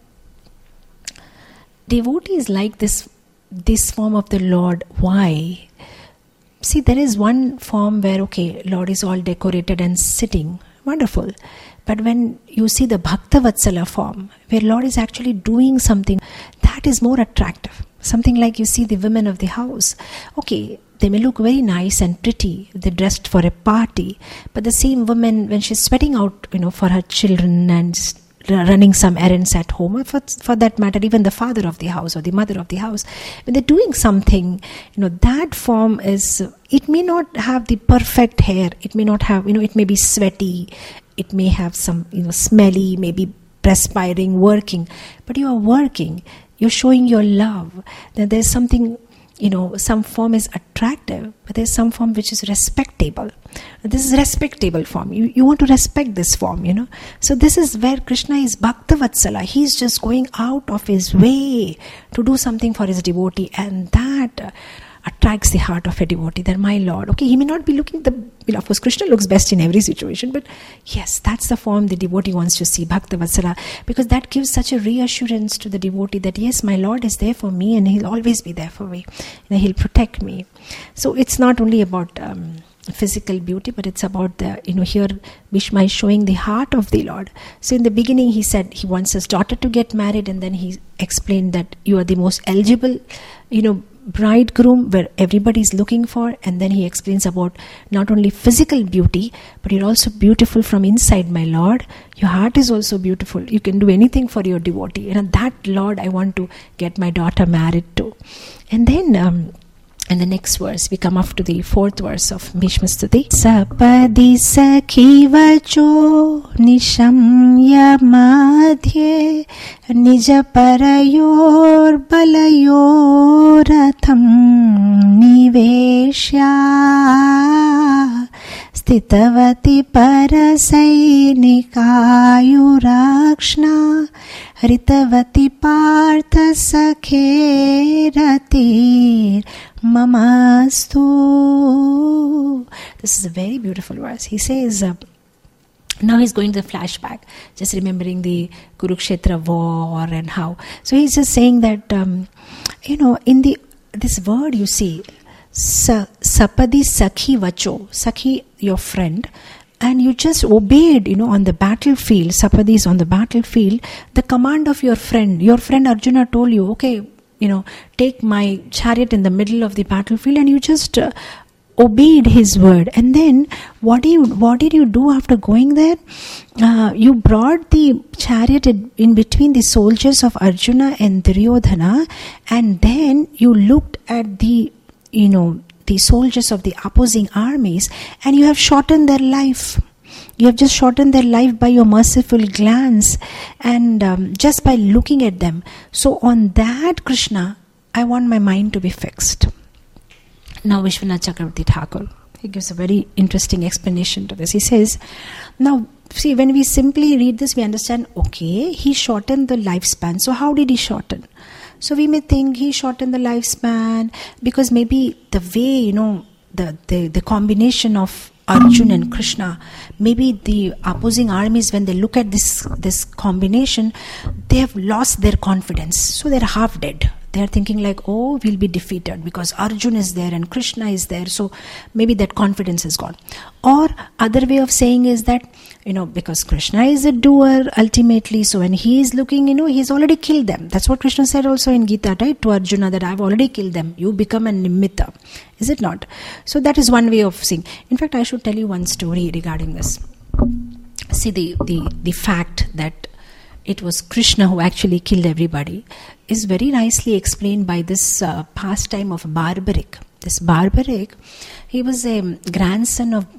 devotees like this form of the Lord. Why? See, there is one form where Lord is all decorated and sitting. Wonderful. But when you see the Bhaktavatsala form, where Lord is actually doing something, that is more attractive. Something like you see the women of the house. They may look very nice and pretty, they're dressed for a party, but the same woman, when she's sweating out, for her children and running some errands at home, or for that matter, even the father of the house or the mother of the house, when they're doing something, that form is, it may not have the perfect hair, it may not have, it may be sweaty, it may have some, smelly, maybe perspiring, working, but you are working, you're showing your love. That there's something, some form is attractive, but there's some form which is respectable. This is respectable form. You want to respect this form, So this is where Krishna is Bhaktavatsala. He's just going out of his way to do something for his devotee, and that attracts the heart of a devotee. That my Lord, he may not be looking of course Krishna looks best in every situation, but yes, that's the form the devotee wants to see, Bhaktavatsala, because that gives such a reassurance to the devotee that yes, my Lord is there for me, and he'll always be there for me, and he'll protect me. So it's not only about physical beauty, but it's about here Bhishma is showing the heart of the Lord. So in the beginning he said he wants his daughter to get married, and then he explained that you are the most eligible bridegroom where everybody is looking for. And then he explains about not only physical beauty, but you're also beautiful from inside, my Lord. Your heart is also beautiful. You can do anything for your devotee, and that Lord I want to get my daughter married to. And then in the next verse, we come up to the fourth verse of Bhishma Stuti. Sapadi sakhi vacho nishamya madhye nija parayor balayor ratham niveshya stitavati parasainikayurakshna ritavati partha sakhe ratir mamastu. This is a very beautiful verse. He says, now he's going to the flashback, just remembering the Kurukshetra war and how. So he's just saying that, in this word you see, sapadi sakhi vacho, sakhi, your friend, and you just obeyed, on the battlefield, sapadi is on the battlefield, the command of your friend. Your friend Arjuna told you, take my chariot in the middle of the battlefield, and you just obeyed his word. And then what did you do after going there? You brought the chariot in between the soldiers of Arjuna and Duryodhana, and then you looked at the soldiers of the opposing armies, and you have shortened their life. You have just shortened their life by your merciful glance, and just by looking at them. So on that, Krishna, I want my mind to be fixed. Now Vishwanath Chakravarti Thakur, he gives a very interesting explanation to this. He says, now see, when we simply read this, we understand, he shortened the lifespan. So how did he shorten? So we may think he shortened the lifespan because maybe the way, the combination of Arjuna and Krishna, maybe the opposing armies, when they look at this combination, they have lost their confidence. So they're half dead. They're thinking like, oh, we'll be defeated because Arjuna is there and Krishna is there. So maybe that confidence is gone. Or other way of saying is that, because Krishna is a doer ultimately. So when he is looking, he's already killed them. That's what Krishna said also in Gita, right? To Arjuna, that I've already killed them. You become a nimitta. Is it not? So that is one way of seeing. In fact, I should tell you one story regarding this. See, the fact that it was Krishna who actually killed everybody is very nicely explained by this pastime of Barbaric. This Barbaric, he was a grandson of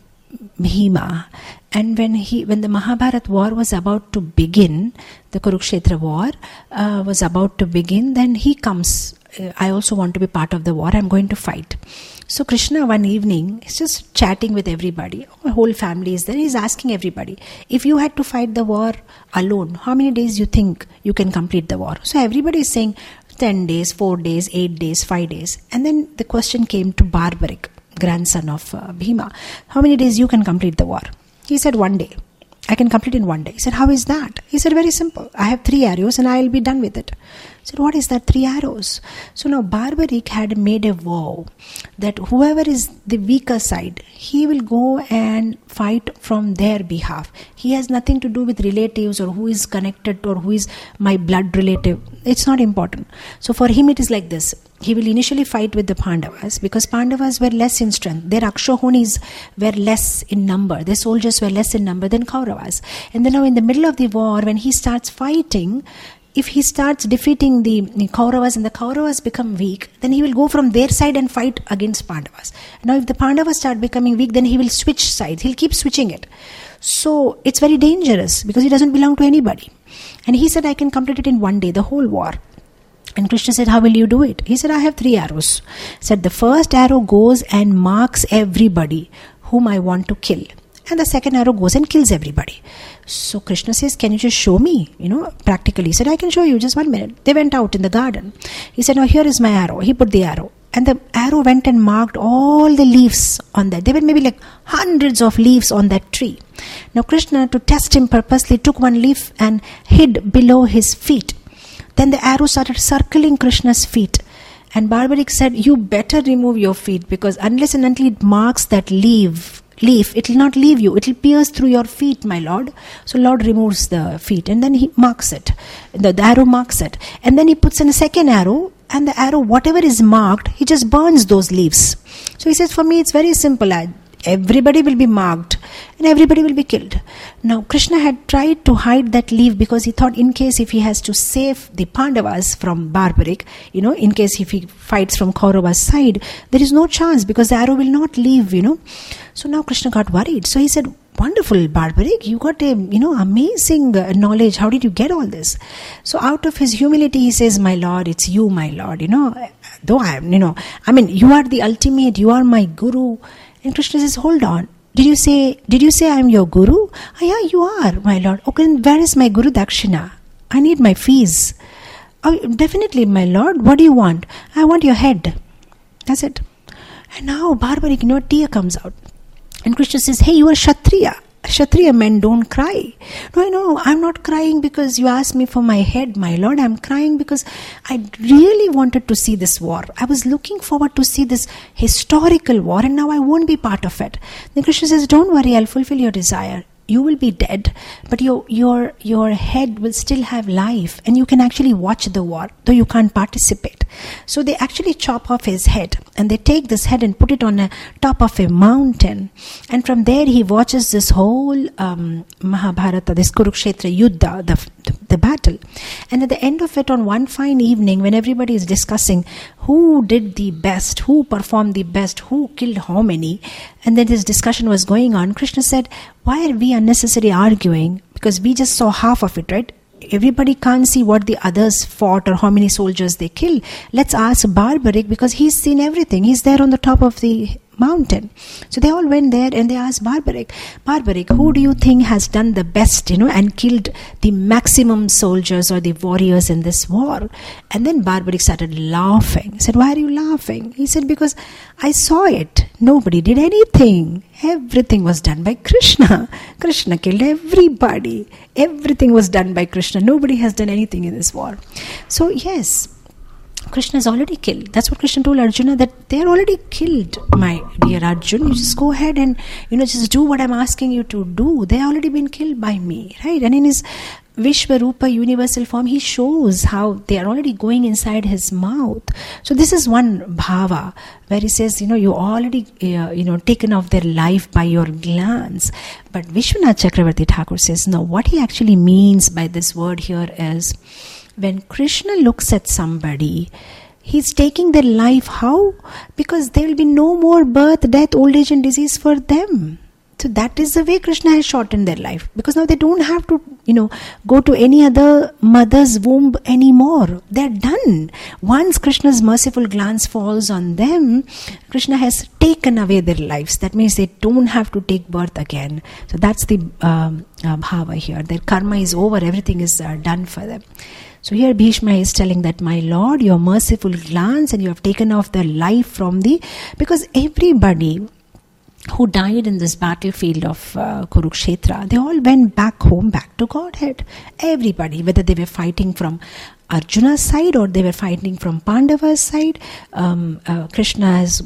Bhima, and when the Mahabharat war was about to begin, the Kurukshetra war was about to begin, then he comes, I also want to be part of the war, I'm going to fight. So Krishna one evening is just chatting with everybody. My whole family is there. He's asking everybody, if you had to fight the war alone, how many days you think you can complete the war? So everybody is saying 10 days, 4 days, 8 days, 5 days. And then the question came to Barbaric, grandson of Bhima. How many days you can complete the war? He said 1 day. I can complete in 1 day. He said, how is that? He said, very simple. I have 3 arrows and I'll be done with it. He said, what is that 3 arrows? So now Barbaric had made a vow that whoever is the weaker side, he will go and fight from their behalf. He has nothing to do with relatives or who is connected or who is my blood relative. It's not important. So for him it is like this. He will initially fight with the Pandavas because Pandavas were less in strength. Their Akshahonis were less in number. Their soldiers were less in number than Kauravas. And then now in the middle of the war, when he starts fighting, if he starts defeating the Kauravas and the Kauravas become weak, then he will go from their side and fight against Pandavas. Now if the Pandavas start becoming weak, then he will switch sides. He'll keep switching it. So it's very dangerous because he doesn't belong to anybody. And he said, I can complete it in 1 day, the whole war. And Krishna said, how will you do it? He said, I have 3 arrows. He said, the first arrow goes and marks everybody whom I want to kill. And the second arrow goes and kills everybody. So Krishna says, can you just show me, practically? He said, I can show you, just 1 minute. They went out in the garden. He said, now here is my arrow. He put the arrow. And the arrow went and marked all the leaves on that. There were maybe like hundreds of leaves on that tree. Now Krishna, to test him purposely, took 1 leaf and hid below his feet. Then the arrow started circling Krishna's feet. And Barbaric said, you better remove your feet because unless and until it marks that leaf, it will not leave you. It will pierce through your feet, my lord. So Lord removes the feet and then he marks it. The arrow marks it. And then he puts in a second arrow, and the arrow, whatever is marked, he just burns those leaves. So he says, for me it's very simple. Everybody will be marked and everybody will be killed. Now Krishna had tried to hide that leaf because he thought in case if he has to save the Pandavas from Barbaric, in case if he fights from Kaurava's side, there is no chance because the arrow will not leave, So now Krishna got worried. So he said, wonderful Barbaric, you got a amazing knowledge. How did you get all this? So out of his humility he says, my lord, it's you, my lord, though I am, you are the ultimate, you are my guru. And Krishna says, hold on. Did you say I am your guru? Oh, yeah, you are, my lord. Okay, where is my guru dakshina? I need my fees. Oh, definitely, my lord. What do you want? I want your head. That's it. And now Barbaric, tear comes out. And Krishna says, hey, you are Kshatriya. Kshatriya men don't cry. No, I'm not crying because you asked me for my head, my lord. I'm crying because I really wanted to see this war. I was looking forward to see this historical war and now I won't be part of it. Then Krishna says, don't worry, I'll fulfill your desire. You will be dead, but your head will still have life and you can actually watch the war, though you can't participate. So they actually chop off his head and they take this head and put it on the top of a mountain. And from there he watches this whole Mahabharata, this Kurukshetra Yuddha, the battle. And at the end of it, on one fine evening, when everybody is discussing who did the best, who performed the best, who killed how many, and then this discussion was going on, Krishna said, why are we unnecessarily arguing? Because we just saw half of it, right? Everybody can't see what the others fought or how many soldiers they killed. Let's ask Barbaric because he's seen everything. He's there on the top of the mountain. So they all went there and they asked Barbaric, who do you think has done the best, and killed the maximum soldiers or the warriors in this war? And then Barbaric started laughing. He said, why are you laughing? He said, because I saw it. Nobody did anything. Everything was done by Krishna. Krishna killed everybody. Everything was done by Krishna. Nobody has done anything in this war. So yes, Krishna is already killed. That's what Krishna told Arjuna, that they are already killed, my dear Arjun. You just go ahead and, just do what I'm asking you to do. They already been killed by me, right? And in his Vishvarupa universal form, he shows how they are already going inside his mouth. So this is one bhava where he says, you already, taken off their life by your glance. But Vishwanath Chakravarti Thakur says, no, what he actually means by this word here is, when Krishna looks at somebody, he's taking their life. How? Because there will be no more birth, death, old age and disease for them. So that is the way Krishna has shortened their life. Because now they don't have to, go to any other mother's womb anymore. They're done. Once Krishna's merciful glance falls on them, Krishna has taken away their lives. That means they don't have to take birth again. So that's the bhava here. Their karma is over. Everything is done for them. So here Bhishma is telling that, my Lord, your merciful glance, and you have taken off the life from because everybody who died in this battlefield of Kurukshetra, they all went back home, back to Godhead. Everybody, whether they were fighting from Arjuna's side or they were fighting from Pandava's side, Krishna has,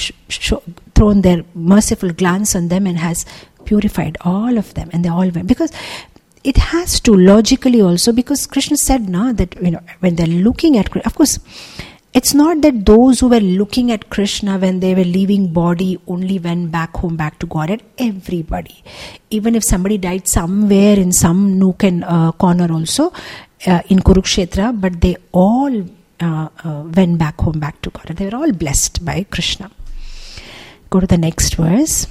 thrown their merciful glance on them and has purified all of them, and they all went. Because it has to logically also, because Krishna said that when they're looking at, of course, it's not that those who were looking at Krishna when they were leaving body only went back home, back to Godhead. Everybody, even if somebody died somewhere in some nook and corner also in Kurukshetra, but they all went back home, back to Godhead. They were all blessed by Krishna. Go to the next verse.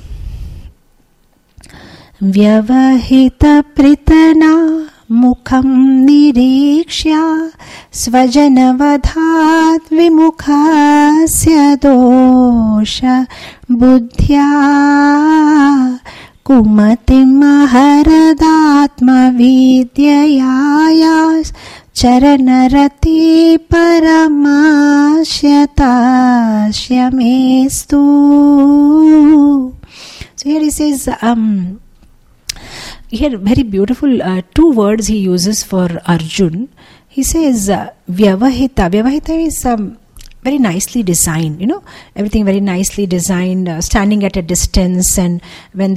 Vyavahita pritana mukham nirikshya svajanavadhat vimukhasya dosha buddhya kumatim maharadatma vidyayayas charanarati paramashyatasyamestu. So here he says, here very beautiful two words he uses for Arjun. He says Vyavahita. Vyavahita is very nicely designed, everything very nicely designed, standing at a distance. And when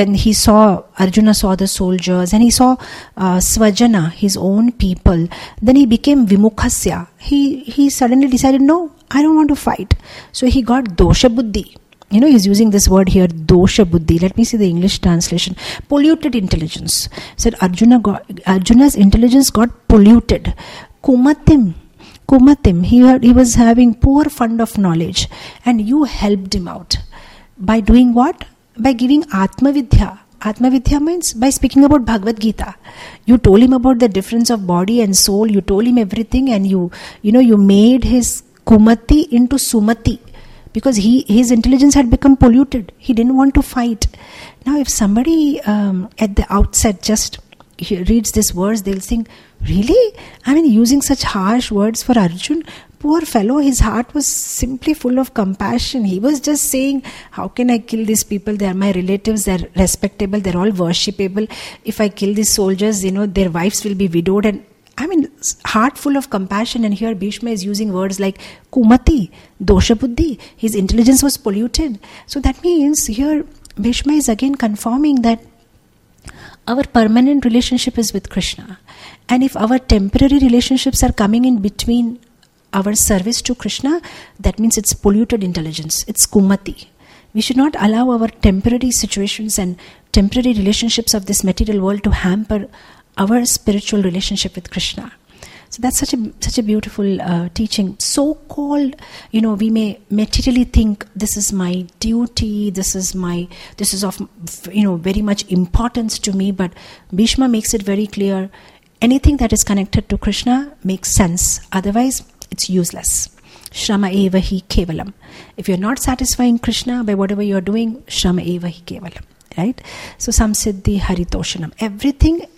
Arjuna saw the soldiers and he saw Svajana, his own people, then he became Vimukhasya. He suddenly decided, no, I don't want to fight. So he got dosha buddhi. He's using this word here, dosha buddhi. Let me see the English translation. Polluted intelligence. Said Arjuna's intelligence got polluted. Kumatim. He was having poor fund of knowledge, and you helped him out. By doing what? By giving Atma Vidya. Atma Vidya means by speaking about Bhagavad Gita. You told him about the difference of body and soul. You told him everything, and you made his Kumati into Sumati. Because his intelligence had become polluted. He didn't want to fight. Now if somebody at the outset just reads this verse, they'll think, really? Using such harsh words for Arjun? Poor fellow, his heart was simply full of compassion. He was just saying, how can I kill these people? They are my relatives, they are respectable, they are all worshipable. If I kill these soldiers, their wives will be widowed. And heart full of compassion. And here Bhishma is using words like Kumati, Dosha Buddhi. His intelligence was polluted. So that means here Bhishma is again confirming that our permanent relationship is with Krishna. And if our temporary relationships are coming in between our service to Krishna, that means it's polluted intelligence. It's Kumati. We should not allow our temporary situations and temporary relationships of this material world to hamper our spiritual relationship with Krishna. So that's such a beautiful teaching. So-called, we may materially think this is my duty, this is of very much importance to me. But Bhishma makes it very clear: anything that is connected to Krishna makes sense. Otherwise, it's useless. Shrama eva hi kevalam. If you're not satisfying Krishna by whatever you're doing, Shrama eva hi kevalam. Right? So samsiddhi haritoshanam. Everything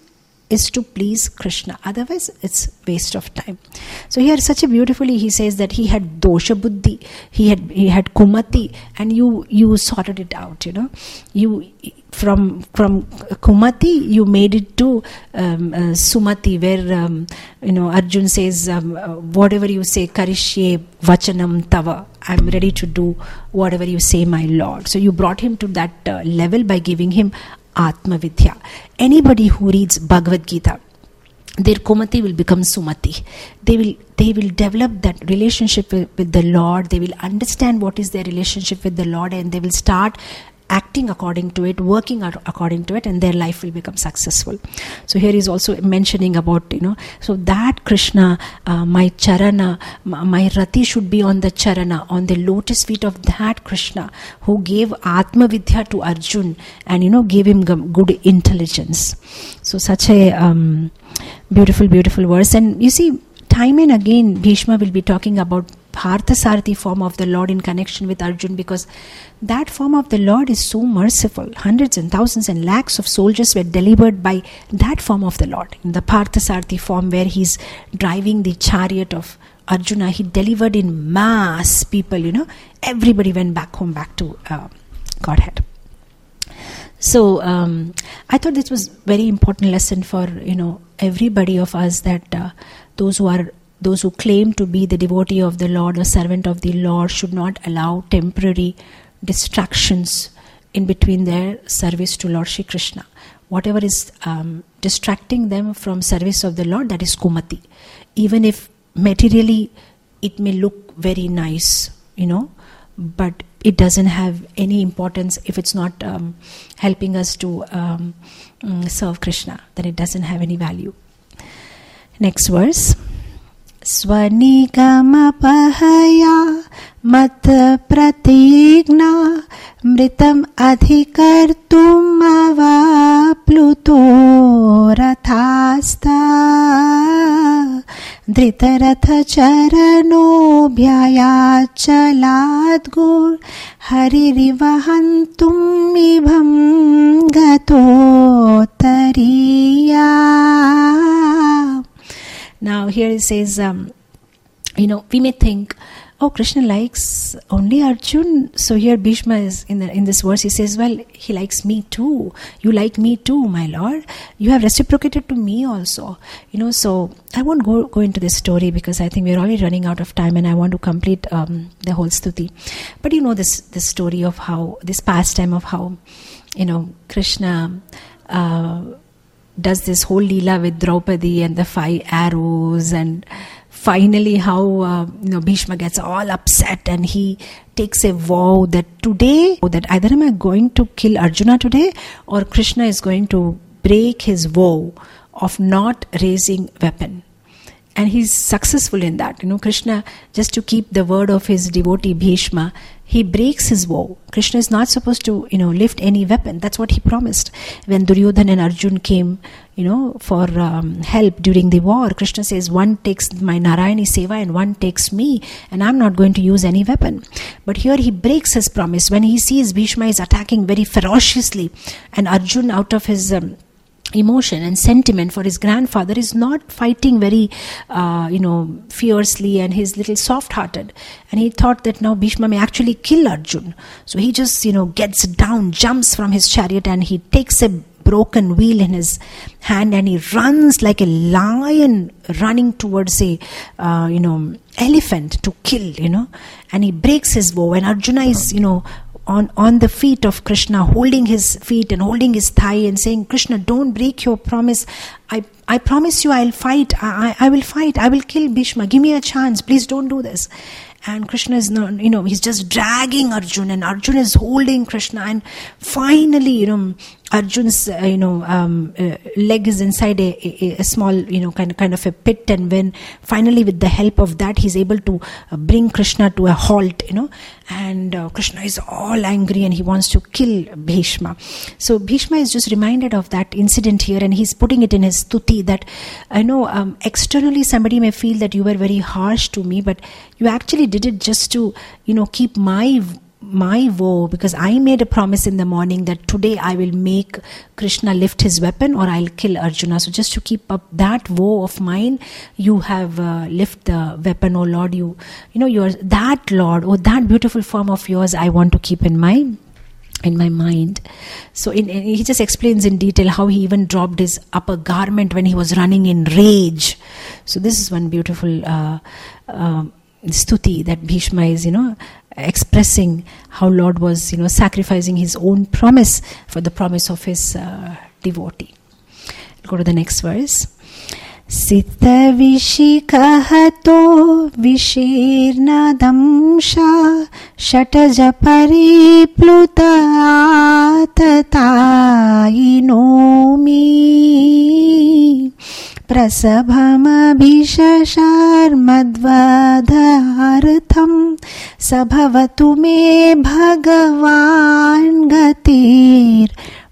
is to please Krishna. Otherwise, it's waste of time. So here, such a beautifully, he says that he had dosha buddhi, he had kumati, and you sorted it out. You from kumati you made it to sumati, where Arjun says, whatever you say, karishye vachanam tava, I'm ready to do whatever you say, my Lord. So you brought him to that level by giving him Atma Vidya. Anybody who reads Bhagavad Gita, their Kumati will become Sumati. They will develop that relationship with the Lord. They will understand what is their relationship with the Lord, and they will start acting according to it, working according to it, and their life will become successful. So here is also mentioning about, so that Krishna, my charana, my rati should be on the charana, on the lotus feet of that Krishna who gave Atma Vidya to Arjun and, gave him good intelligence. So such a beautiful, beautiful verse. And you see, time and again, Bhishma will be talking about Parthasarathi form of the Lord in connection with Arjun, because that form of the Lord is so merciful. Hundreds and thousands and lakhs of soldiers were delivered by that form of the Lord. In the Parthasarathi form, where he's driving the chariot of Arjuna, he delivered in mass people, everybody went back home, back to Godhead. So I thought this was very important lesson for everybody of us, that those who claim to be the devotee of the Lord or servant of the Lord should not allow temporary distractions in between their service to Lord Shri Krishna. Whatever is distracting them from service of the Lord, that is kumati. Even if materially it may look very nice, but it doesn't have any importance if it's not helping us to serve Krishna, then it doesn't have any value. Next verse. Swanigamapahaya mat pratigna mritam adhikartum avapluto rathasta dritaratha charano bhyayachaladgur haririvahantum ibham gato tariya. Now here it says, we may think, oh, Krishna likes only Arjun. So here Bhishma is in this verse, he says, well, he likes me too. You like me too, my Lord. You have reciprocated to me also. So I won't go into this story, because I think we're already running out of time and I want to complete the whole stuti. But this story of how, this pastime of how, Krishna does this whole leela with Draupadi and the 5 arrows, and finally how Bhishma gets all upset and he takes a vow that either am I going to kill Arjuna today, or Krishna is going to break his vow of not raising weapon. And he's successful in that. Krishna, just to keep the word of his devotee Bhishma, he breaks his vow. Krishna is not supposed to, lift any weapon. That's what he promised. When Duryodhana and Arjun came, for help during the war, Krishna says, one takes my Narayani Seva and one takes me, and I'm not going to use any weapon. But here he breaks his promise. When he sees Bhishma is attacking very ferociously, and Arjun, out of his emotion and sentiment for his grandfather, is not fighting very fiercely, and he's little soft-hearted, and he thought that now Bhishma may actually kill Arjun. So he just gets down, jumps from his chariot, and he takes a broken wheel in his hand, and he runs like a lion running towards a elephant to kill, and he breaks his vow. And Arjuna is on the feet of Krishna, holding his feet and holding his thigh and saying, Krishna, don't break your promise. I promise you I'll fight. I will fight. I will kill Bhishma. Give me a chance. Please don't do this. And Krishna is not, he's just dragging Arjun, and Arjun is holding Krishna, and finally, Arjun's, leg is inside a small, kind of a pit, and when finally with the help of that, he's able to bring Krishna to a halt, and Krishna is all angry and he wants to kill Bhishma. So Bhishma is just reminded of that incident here, and he's putting it in his stuti that, externally somebody may feel that you were very harsh to me, but you actually did it just to, keep my my woe, because I made a promise in the morning that today I will make Krishna lift his weapon or I'll kill Arjuna. So just to keep up that woe of mine, you have lift the weapon, oh Lord. You know, you are that Lord, oh that beautiful form of yours I want to keep in my mind. So he just explains in detail how he even dropped his upper garment when he was running in rage. So this is one beautiful stuti that Bhishma is, expressing how Lord was, sacrificing his own promise for the promise of his devotee. Go to the next verse. Sita vishikahato vishirna damsha shataja paripluta tatayinomi prasabhama bhishashar madvadhartham sabhavatu me bhagavan gatir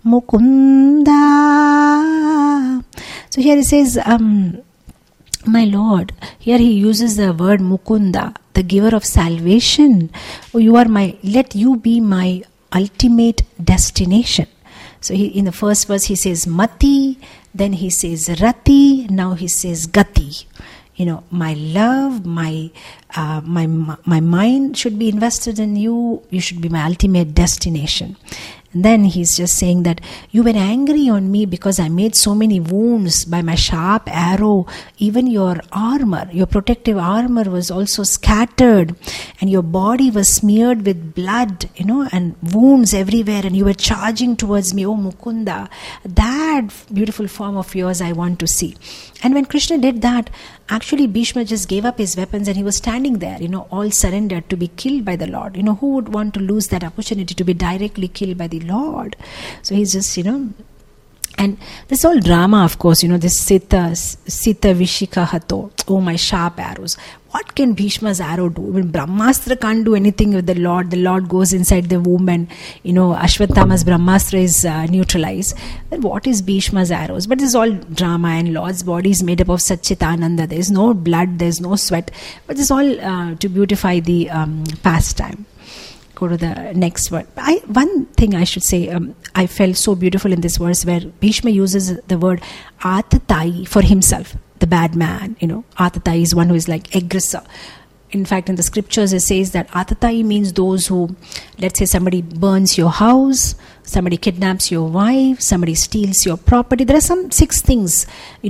mukunda. So here he says, my Lord. Here he uses the word Mukunda, the giver of salvation. Oh, let you be my ultimate destination. So in the first verse he says Mati, then he says Rati, now he says Gati. My love, my mind should be invested in you. You should be my ultimate destination. And then he's just saying that you were angry on me because I made so many wounds by my sharp arrow. Even your armor, your protective armor was also scattered, and your body was smeared with blood, and wounds everywhere, and you were charging towards me, oh Mukunda. That beautiful form of yours I want to see. And when Krishna did that, actually Bhishma just gave up his weapons and he was standing there, all surrendered to be killed by the Lord. Who would want to lose that opportunity to be directly killed by the Lord? So he's just, and this all drama, of course, this Sita Vishika Hato, oh my sharp arrows. What can Bhishma's arrow do? When Brahmastra can't do anything with the Lord goes inside the womb and, Ashwatthama's Brahmastra is neutralized. Then what is Bhishma's arrows? But this is all drama, and Lord's body is made up of Satchitananda. There is no blood, there is no sweat. But this is all to beautify the pastime. Go to the next word. One thing I should say, I felt so beautiful in this verse where Bhishma uses the word Atatai for himself, the bad man. Atatai is one who is like aggressor. In fact, in the scriptures it says that Atatai means those who, let's say somebody burns your house, somebody kidnaps your wife, somebody steals your property. There are some 6 things,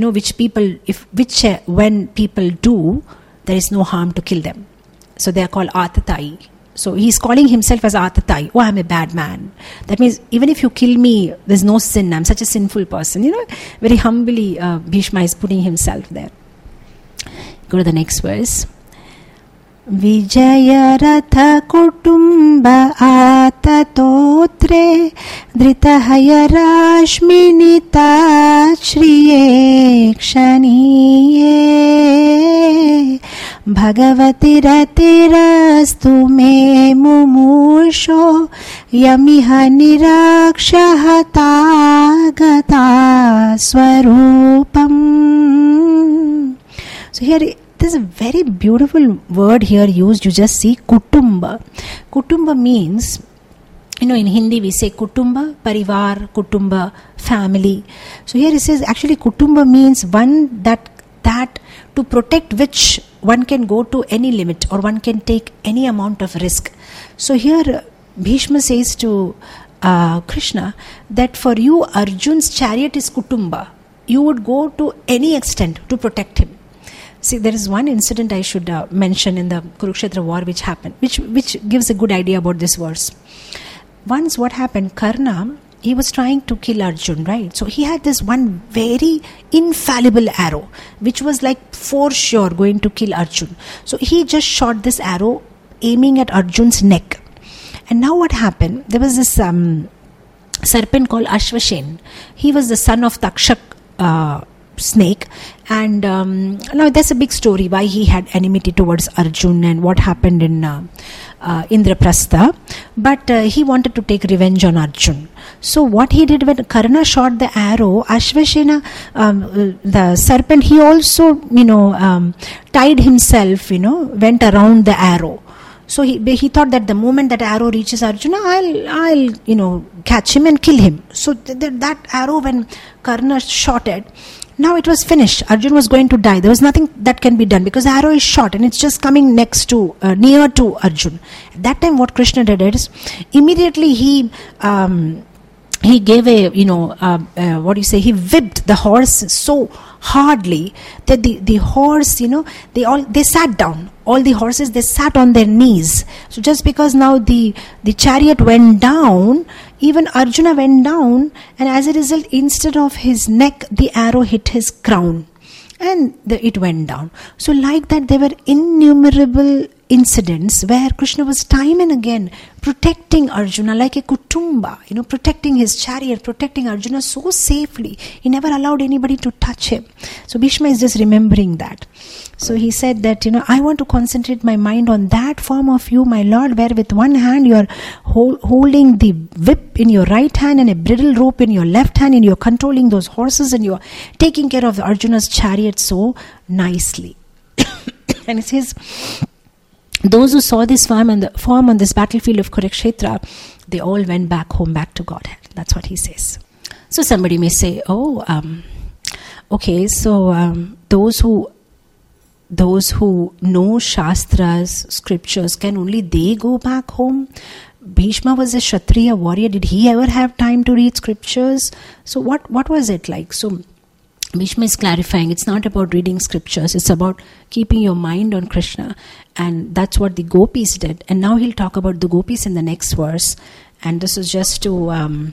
when people do, there is no harm to kill them. So they are called Atatai. So he's calling himself as Atatai. Oh, I'm a bad man. That means even if you kill me, there's no sin. I'm such a sinful person. Very humbly Bhishma is putting himself there. Go to the next verse. Vijaya Ratha Kutumba Atatotre Dritahaya Rashminita Shriye Kshaniye Bhagavati Ratirastu Me Mumursho Yamiha Nirakshahata Gata Swarupam. So here there's a very beautiful word here used. You just see Kutumba. Kutumba means, in Hindi we say Kutumba, Parivar, Kutumba, family. So here it says actually Kutumba means one that to protect which one can go to any limit or one can take any amount of risk. So here Bhishma says to Krishna that for you Arjun's chariot is Kutumba. You would go to any extent to protect him. See, there is one incident I should mention in the Kurukshetra war which happened, which gives a good idea about this verse. Once what happened, Karna, he was trying to kill Arjun, right? So he had this one very infallible arrow, which was like for sure going to kill Arjun. So he just shot this arrow aiming at Arjun's neck. And now what happened, there was this serpent called Ashvashen. He was the son of Takshak snake, and now that's a big story why he had enmity towards Arjun and what happened in Indraprastha, but he wanted to take revenge on Arjun. So what he did when Karna shot the arrow, Ashvashena, the serpent, he also tied himself, went around the arrow. So he thought that the moment that arrow reaches Arjuna, I'll catch him and kill him. So that arrow, when Karna shot it, now it was finished. Arjuna was going to die. There was nothing that can be done because the arrow is shot and it's just coming near to Arjuna. At that time, what Krishna did is immediately he gave he whipped the horse so hardly that the horse, they sat down. All the horses, they sat on their knees. So just because now the chariot went down, even Arjuna went down, and as a result, instead of his neck, the arrow hit his crown. And it went down. So like that, there were innumerable incidents where Krishna was time and again protecting Arjuna like a kutumba, protecting his chariot, protecting Arjuna so safely. He never allowed anybody to touch him. So Bhishma is just remembering that. So he said that, I want to concentrate my mind on that form of you, my Lord, where with one hand you are holding the whip in your right hand and a bridle rope in your left hand, and you are controlling those horses and you are taking care of Arjuna's chariot so nicely. And it says, those who saw this form on this battlefield of Kurukshetra, they all went back home, back to Godhead. That's what he says. So somebody may say, okay, so those who know Shastras, scriptures, can only they go back home? Bhishma was a Kshatriya warrior. Did he ever have time to read scriptures? So what was it like? So Bhishma is clarifying, it's not about reading scriptures, it's about keeping your mind on Krishna. And that's what the gopis did. And now he'll talk about the gopis in the next verse. And this is just to...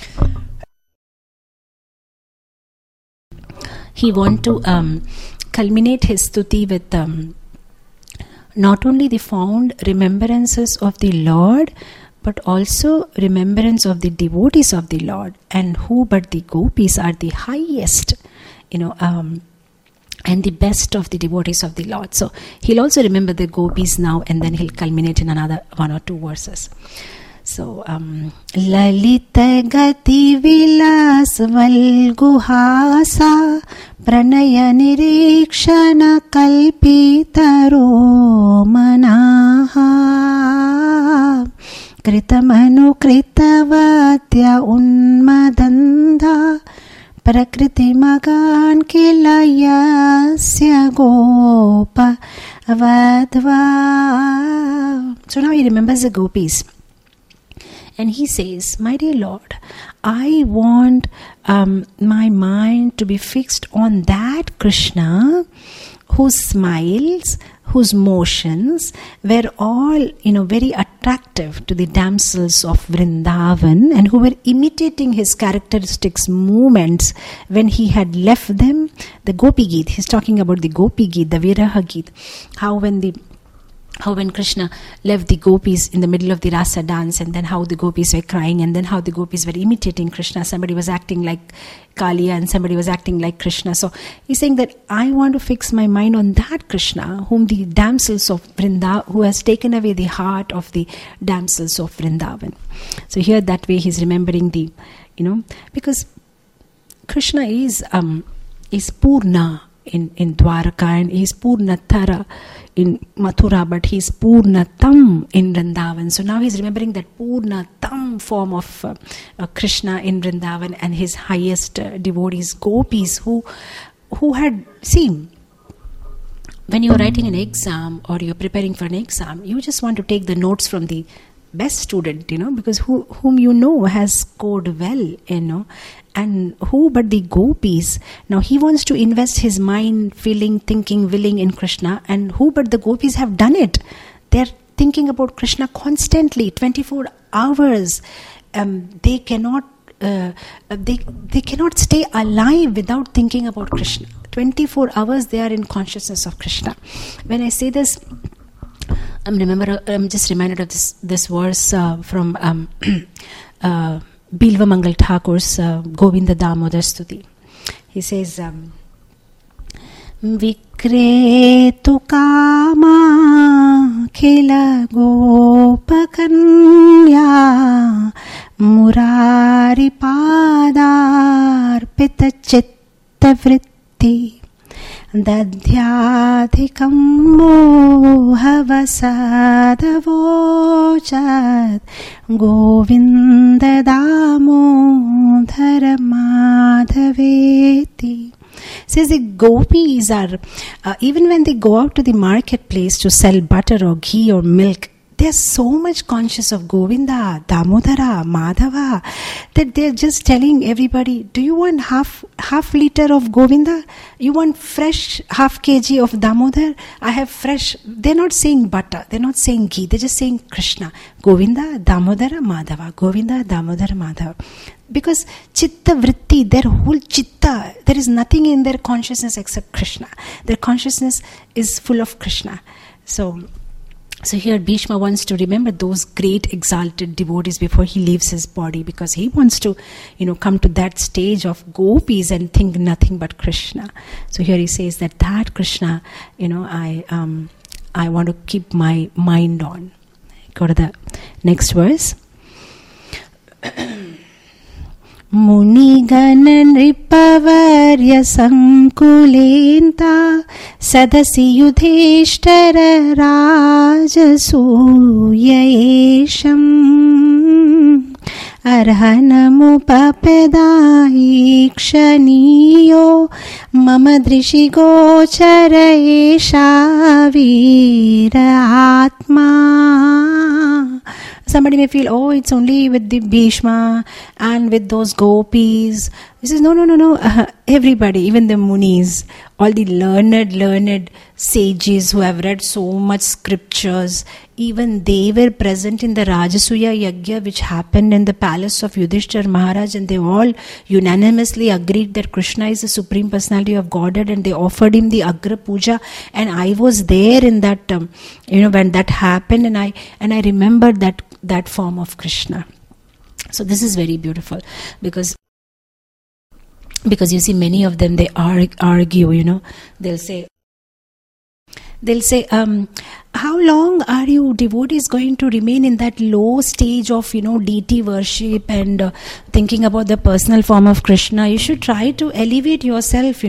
he want to culminate his stuti with not only the fond remembrances of the Lord, but also remembrance of the devotees of the Lord. And who but the gopis are the highest, and the best of the devotees of the Lord. So he'll also remember the gopis now, and then he'll culminate in another 1 or 2 verses. So, Lalita gati vilas val guhasa pranaya nirikshana kalpitaro manaha kritamanu kritavatya unmadanda prakriti magan kilayasya gopa vadva. So now he remembers the gopis. And he says, my dear Lord, I want my mind to be fixed on that Krishna whose smiles, whose motions were all, very attractive to the damsels of Vrindavan, and who were imitating his characteristics, movements when he had left them. The Gopi Geet, he's talking about the Gopi Geet, the Viraha Geet, how when Krishna left the gopis in the middle of the rasa dance, and then how the gopis were crying, and then how the gopis were imitating Krishna. Somebody was acting like Kaliya and somebody was acting like Krishna. So he's saying that I want to fix my mind on that Krishna, whom the damsels of Vrindavan, who has taken away the heart of the damsels of Vrindavan. So here that way he's remembering the, because Krishna is Purna in Dwaraka, and he's Purnatara in Mathura, but he's Purnatam in Vrindavan. So now he's remembering that Purnatam form of Krishna in Vrindavan, and his highest devotees, gopis, who had seen. When you're writing an exam or you're preparing for an exam, you just want to take the notes from the best student, because whom has scored well, and who but the gopis. Now he wants to invest his mind, feeling, thinking, willing in Krishna, and who but the gopis have done it. They're thinking about Krishna constantly, 24 hours. They cannot stay alive without thinking about Krishna. 24 hours they are in consciousness of Krishna. When I say this, I'm just reminded of this verse from Bilva Mangal Thakur's Govinda Damodar Stuti. He says, Vikretu kama khila gopakanya murari padar pita chitta vritti Dadhyadhikam mohavasadavochat Govinda Damodhara Madhaveti. Says the gopis are, even when they go out to the marketplace to sell butter or ghee or milk, they are so much conscious of Govinda, Damodara, Madhava, that they are just telling everybody, do you want half liter of Govinda? You want fresh half kg of Damodar? I have fresh. They're not saying butter, they're not saying ghee, they're just saying Krishna. Govinda, Damodara, Madhava. Govinda, Damodara, Madhava. Because chitta vritti, their whole chitta, there is nothing in their consciousness except Krishna. Their consciousness is full of Krishna. So here Bhishma wants to remember those great exalted devotees before he leaves his body, because he wants to, come to that stage of gopis and think nothing but Krishna. So here he says that Krishna, I want to keep my mind on. Go to the next verse. Munigana nripavarya sankulenta sadasi yudheshtara rajasuyesham arhanamupapedai kshaniyo mama drishigochara esha vira atma. Somebody may feel, oh, it's only with the Bhishma and with those gopis. He says, no. Everybody, even the munis, all the learned sages who have read so much scriptures, even they were present in the Rajasuya Yajna which happened in the palace of Yudhishthira Maharaj, and they all unanimously agreed that Krishna is the Supreme Personality of Godhead, and they offered him the Agra Puja. And I was there in that, when that happened, and I remembered that form of Krishna. So this is very beautiful, because you see many of them, they argue, they'll say, how long are you devotees going to remain in that low stage of, deity worship and thinking about the personal form of Krishna? You should try to elevate yourself,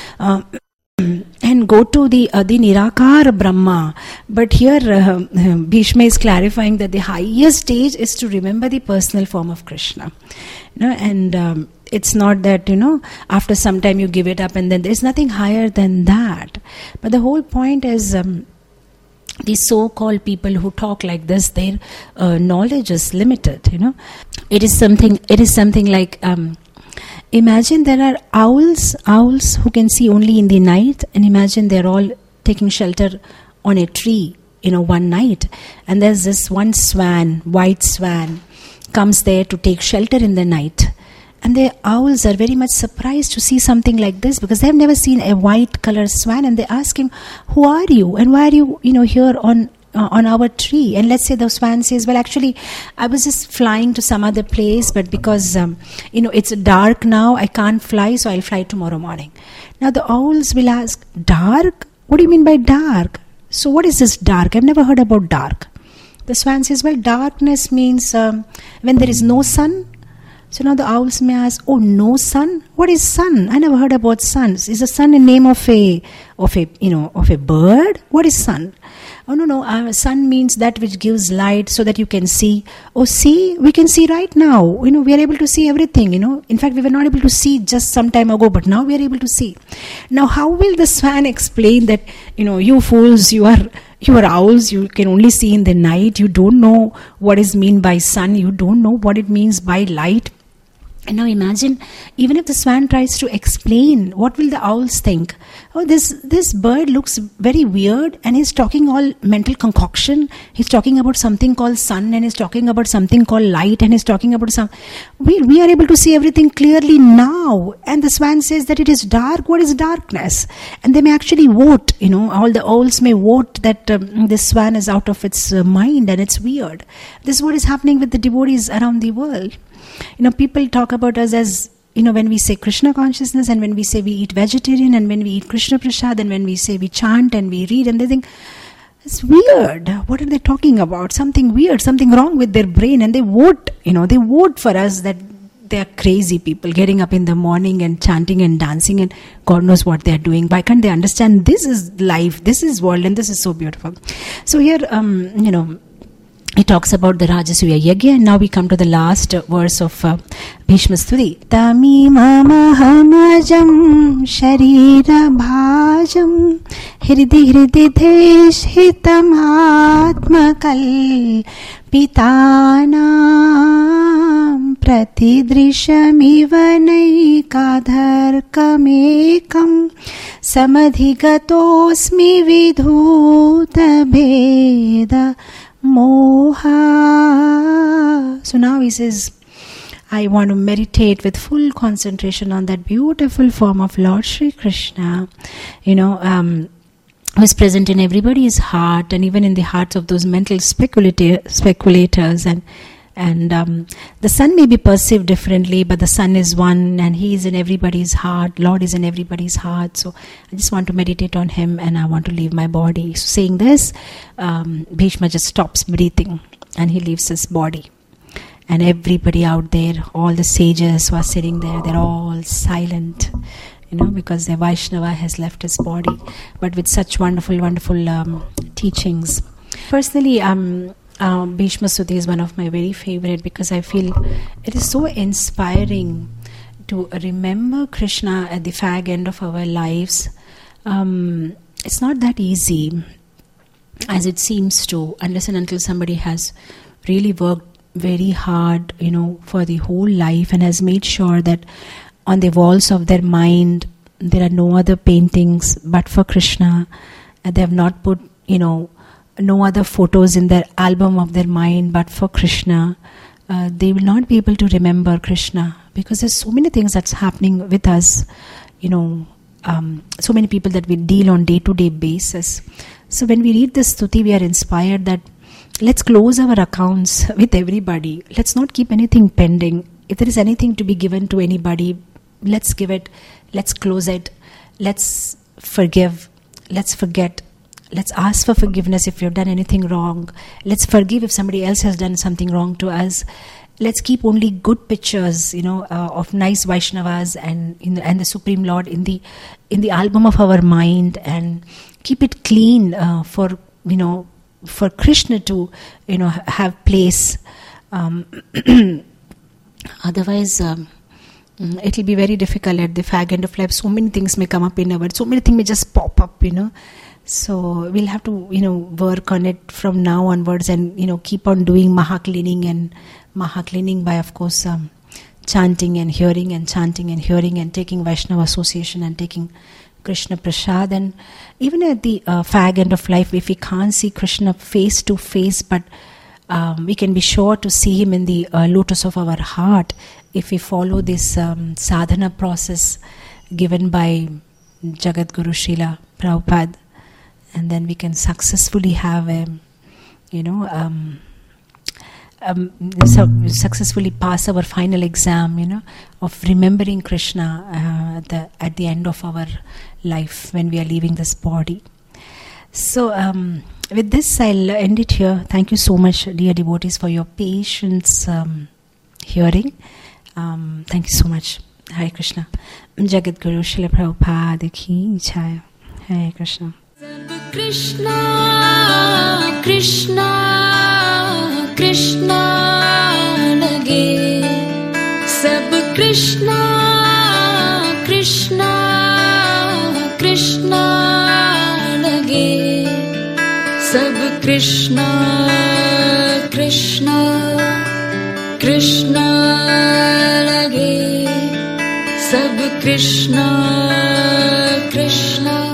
and go to the Nirakar Brahma. But here Bhishma is clarifying that the highest stage is to remember the personal form of Krishna. And it's not that, after some time you give it up, and then there's nothing higher than that. But the whole point is, these so-called people who talk like this, their knowledge is limited, It is something like, imagine there are owls who can see only in the night, and imagine they're all taking shelter on a tree, one night. And there's this one swan, white swan, comes there to take shelter in the night. And the owls are very much surprised to see something like this, because they've never seen a white colored swan, and they ask him, who are you? And why are you, here on our tree? And let's say the swan says, well, actually, I was just flying to some other place, but because, it's dark now, I can't fly, so I'll fly tomorrow morning. Now the owls will ask, dark? What do you mean by dark? So what is this dark? I've never heard about dark. The swan says, well, darkness means when there is no sun. So now the owls may ask, oh, no sun? What is sun? I never heard about sun. Is the sun a name of a bird? What is sun? Oh, no. Sun means that which gives light so that you can see. Oh, see, we can see right now. We are able to see everything, In fact, we were not able to see just some time ago, but now we are able to see. Now, how will the swan explain that, you fools, you are owls, you can only see in the night. You don't know what is meant by sun. You don't know what it means by light. And now imagine, even if the swan tries to explain, what will the owls think? Oh, this bird looks very weird, and he's talking all mental concoction. He's talking about something called sun, and he's talking about something called light, and he's talking about some... We are able to see everything clearly now. And the swan says that it is dark. What is darkness? And they may actually vote, all the owls may vote that this swan is out of its mind and it's weird. This is what is happening with the devotees around the world. People talk about us as, when we say Krishna consciousness, and when we say we eat vegetarian, and when we eat Krishna Prasad, and when we say we chant and we read, and they think, it's weird. What are they talking about? Something weird, something wrong with their brain. And they vote, they vote for us that they are crazy people getting up in the morning and chanting and dancing, and God knows what they are doing. Why can't they understand this is life, this is world, and this is so beautiful? So here, he talks about the Rajasuya Yagya, and now we come to the last verse of Bhishma Stuti. Tamima hamajam sharira bhajam hridi hridi desh hitam atmakal pitanam pratidrishamiva naikadharkamekam samadhigatosmi vidhuta bheda moha. So now he says, I want to meditate with full concentration on that beautiful form of Lord Shri Krishna, who is present in everybody's heart, and even in the hearts of those mental speculators. And the sun may be perceived differently, but the sun is one, and he is in everybody's heart. Lord is in everybody's heart. So I just want to meditate on him, and I want to leave my body. So saying this, Bhishma just stops breathing, and he leaves his body. And everybody out there, all the sages who are sitting there, they're all silent, because the Vaishnava has left his body. But with such wonderful, wonderful teachings. Personally, Bhishma Stuti is one of my very favorite, because I feel it is so inspiring to remember Krishna at the fag end of our lives. It's not that easy as it seems to, unless and until somebody has really worked very hard, for the whole life, and has made sure that on the walls of their mind there are no other paintings but for Krishna. They have not put, no other photos in their album of their mind but for Krishna. They will not be able to remember Krishna, because there's so many things that's happening with us, so many people that we deal on day-to-day basis. So when we read this stuti, we are inspired that let's close our accounts with everybody. Let's not keep anything pending. If there is anything to be given to anybody, let's give it, let's close it, let's forgive, let's forget. Let's ask for forgiveness if we have done anything wrong. Let's forgive if somebody else has done something wrong to us. Let's keep only good pictures, of nice Vaishnavas and the Supreme Lord in the album of our mind, and keep it clean for Krishna to have place. Otherwise, it will be very difficult at the fag end of life. So many things may come up in our, so many things may just pop up, So we'll have to, work on it from now onwards, and, keep on doing Maha cleaning by, of course, chanting and hearing and chanting and hearing, and taking Vaishnava association and taking Krishna Prasad. And even at the fag end of life, if we can't see Krishna face to face, but we can be sure to see him in the lotus of our heart if we follow this sadhana process given by Jagat Guru Srila Prabhupada. And then we can successfully have successfully pass our final exam, of remembering Krishna at the end of our life when we are leaving this body. So with this, I'll end it here. Thank you so much, dear devotees, for your patience hearing. Thank you so much. Hare Krishna. Jagat Guru Srila Prabhupada ki jai. Hare Krishna. Krishna, Krishna, Krishna lage. Sab Krishna, Krishna, Krishna lage. Sab Krishna, Krishna, Krishna lage. Sab Krishna, Krishna.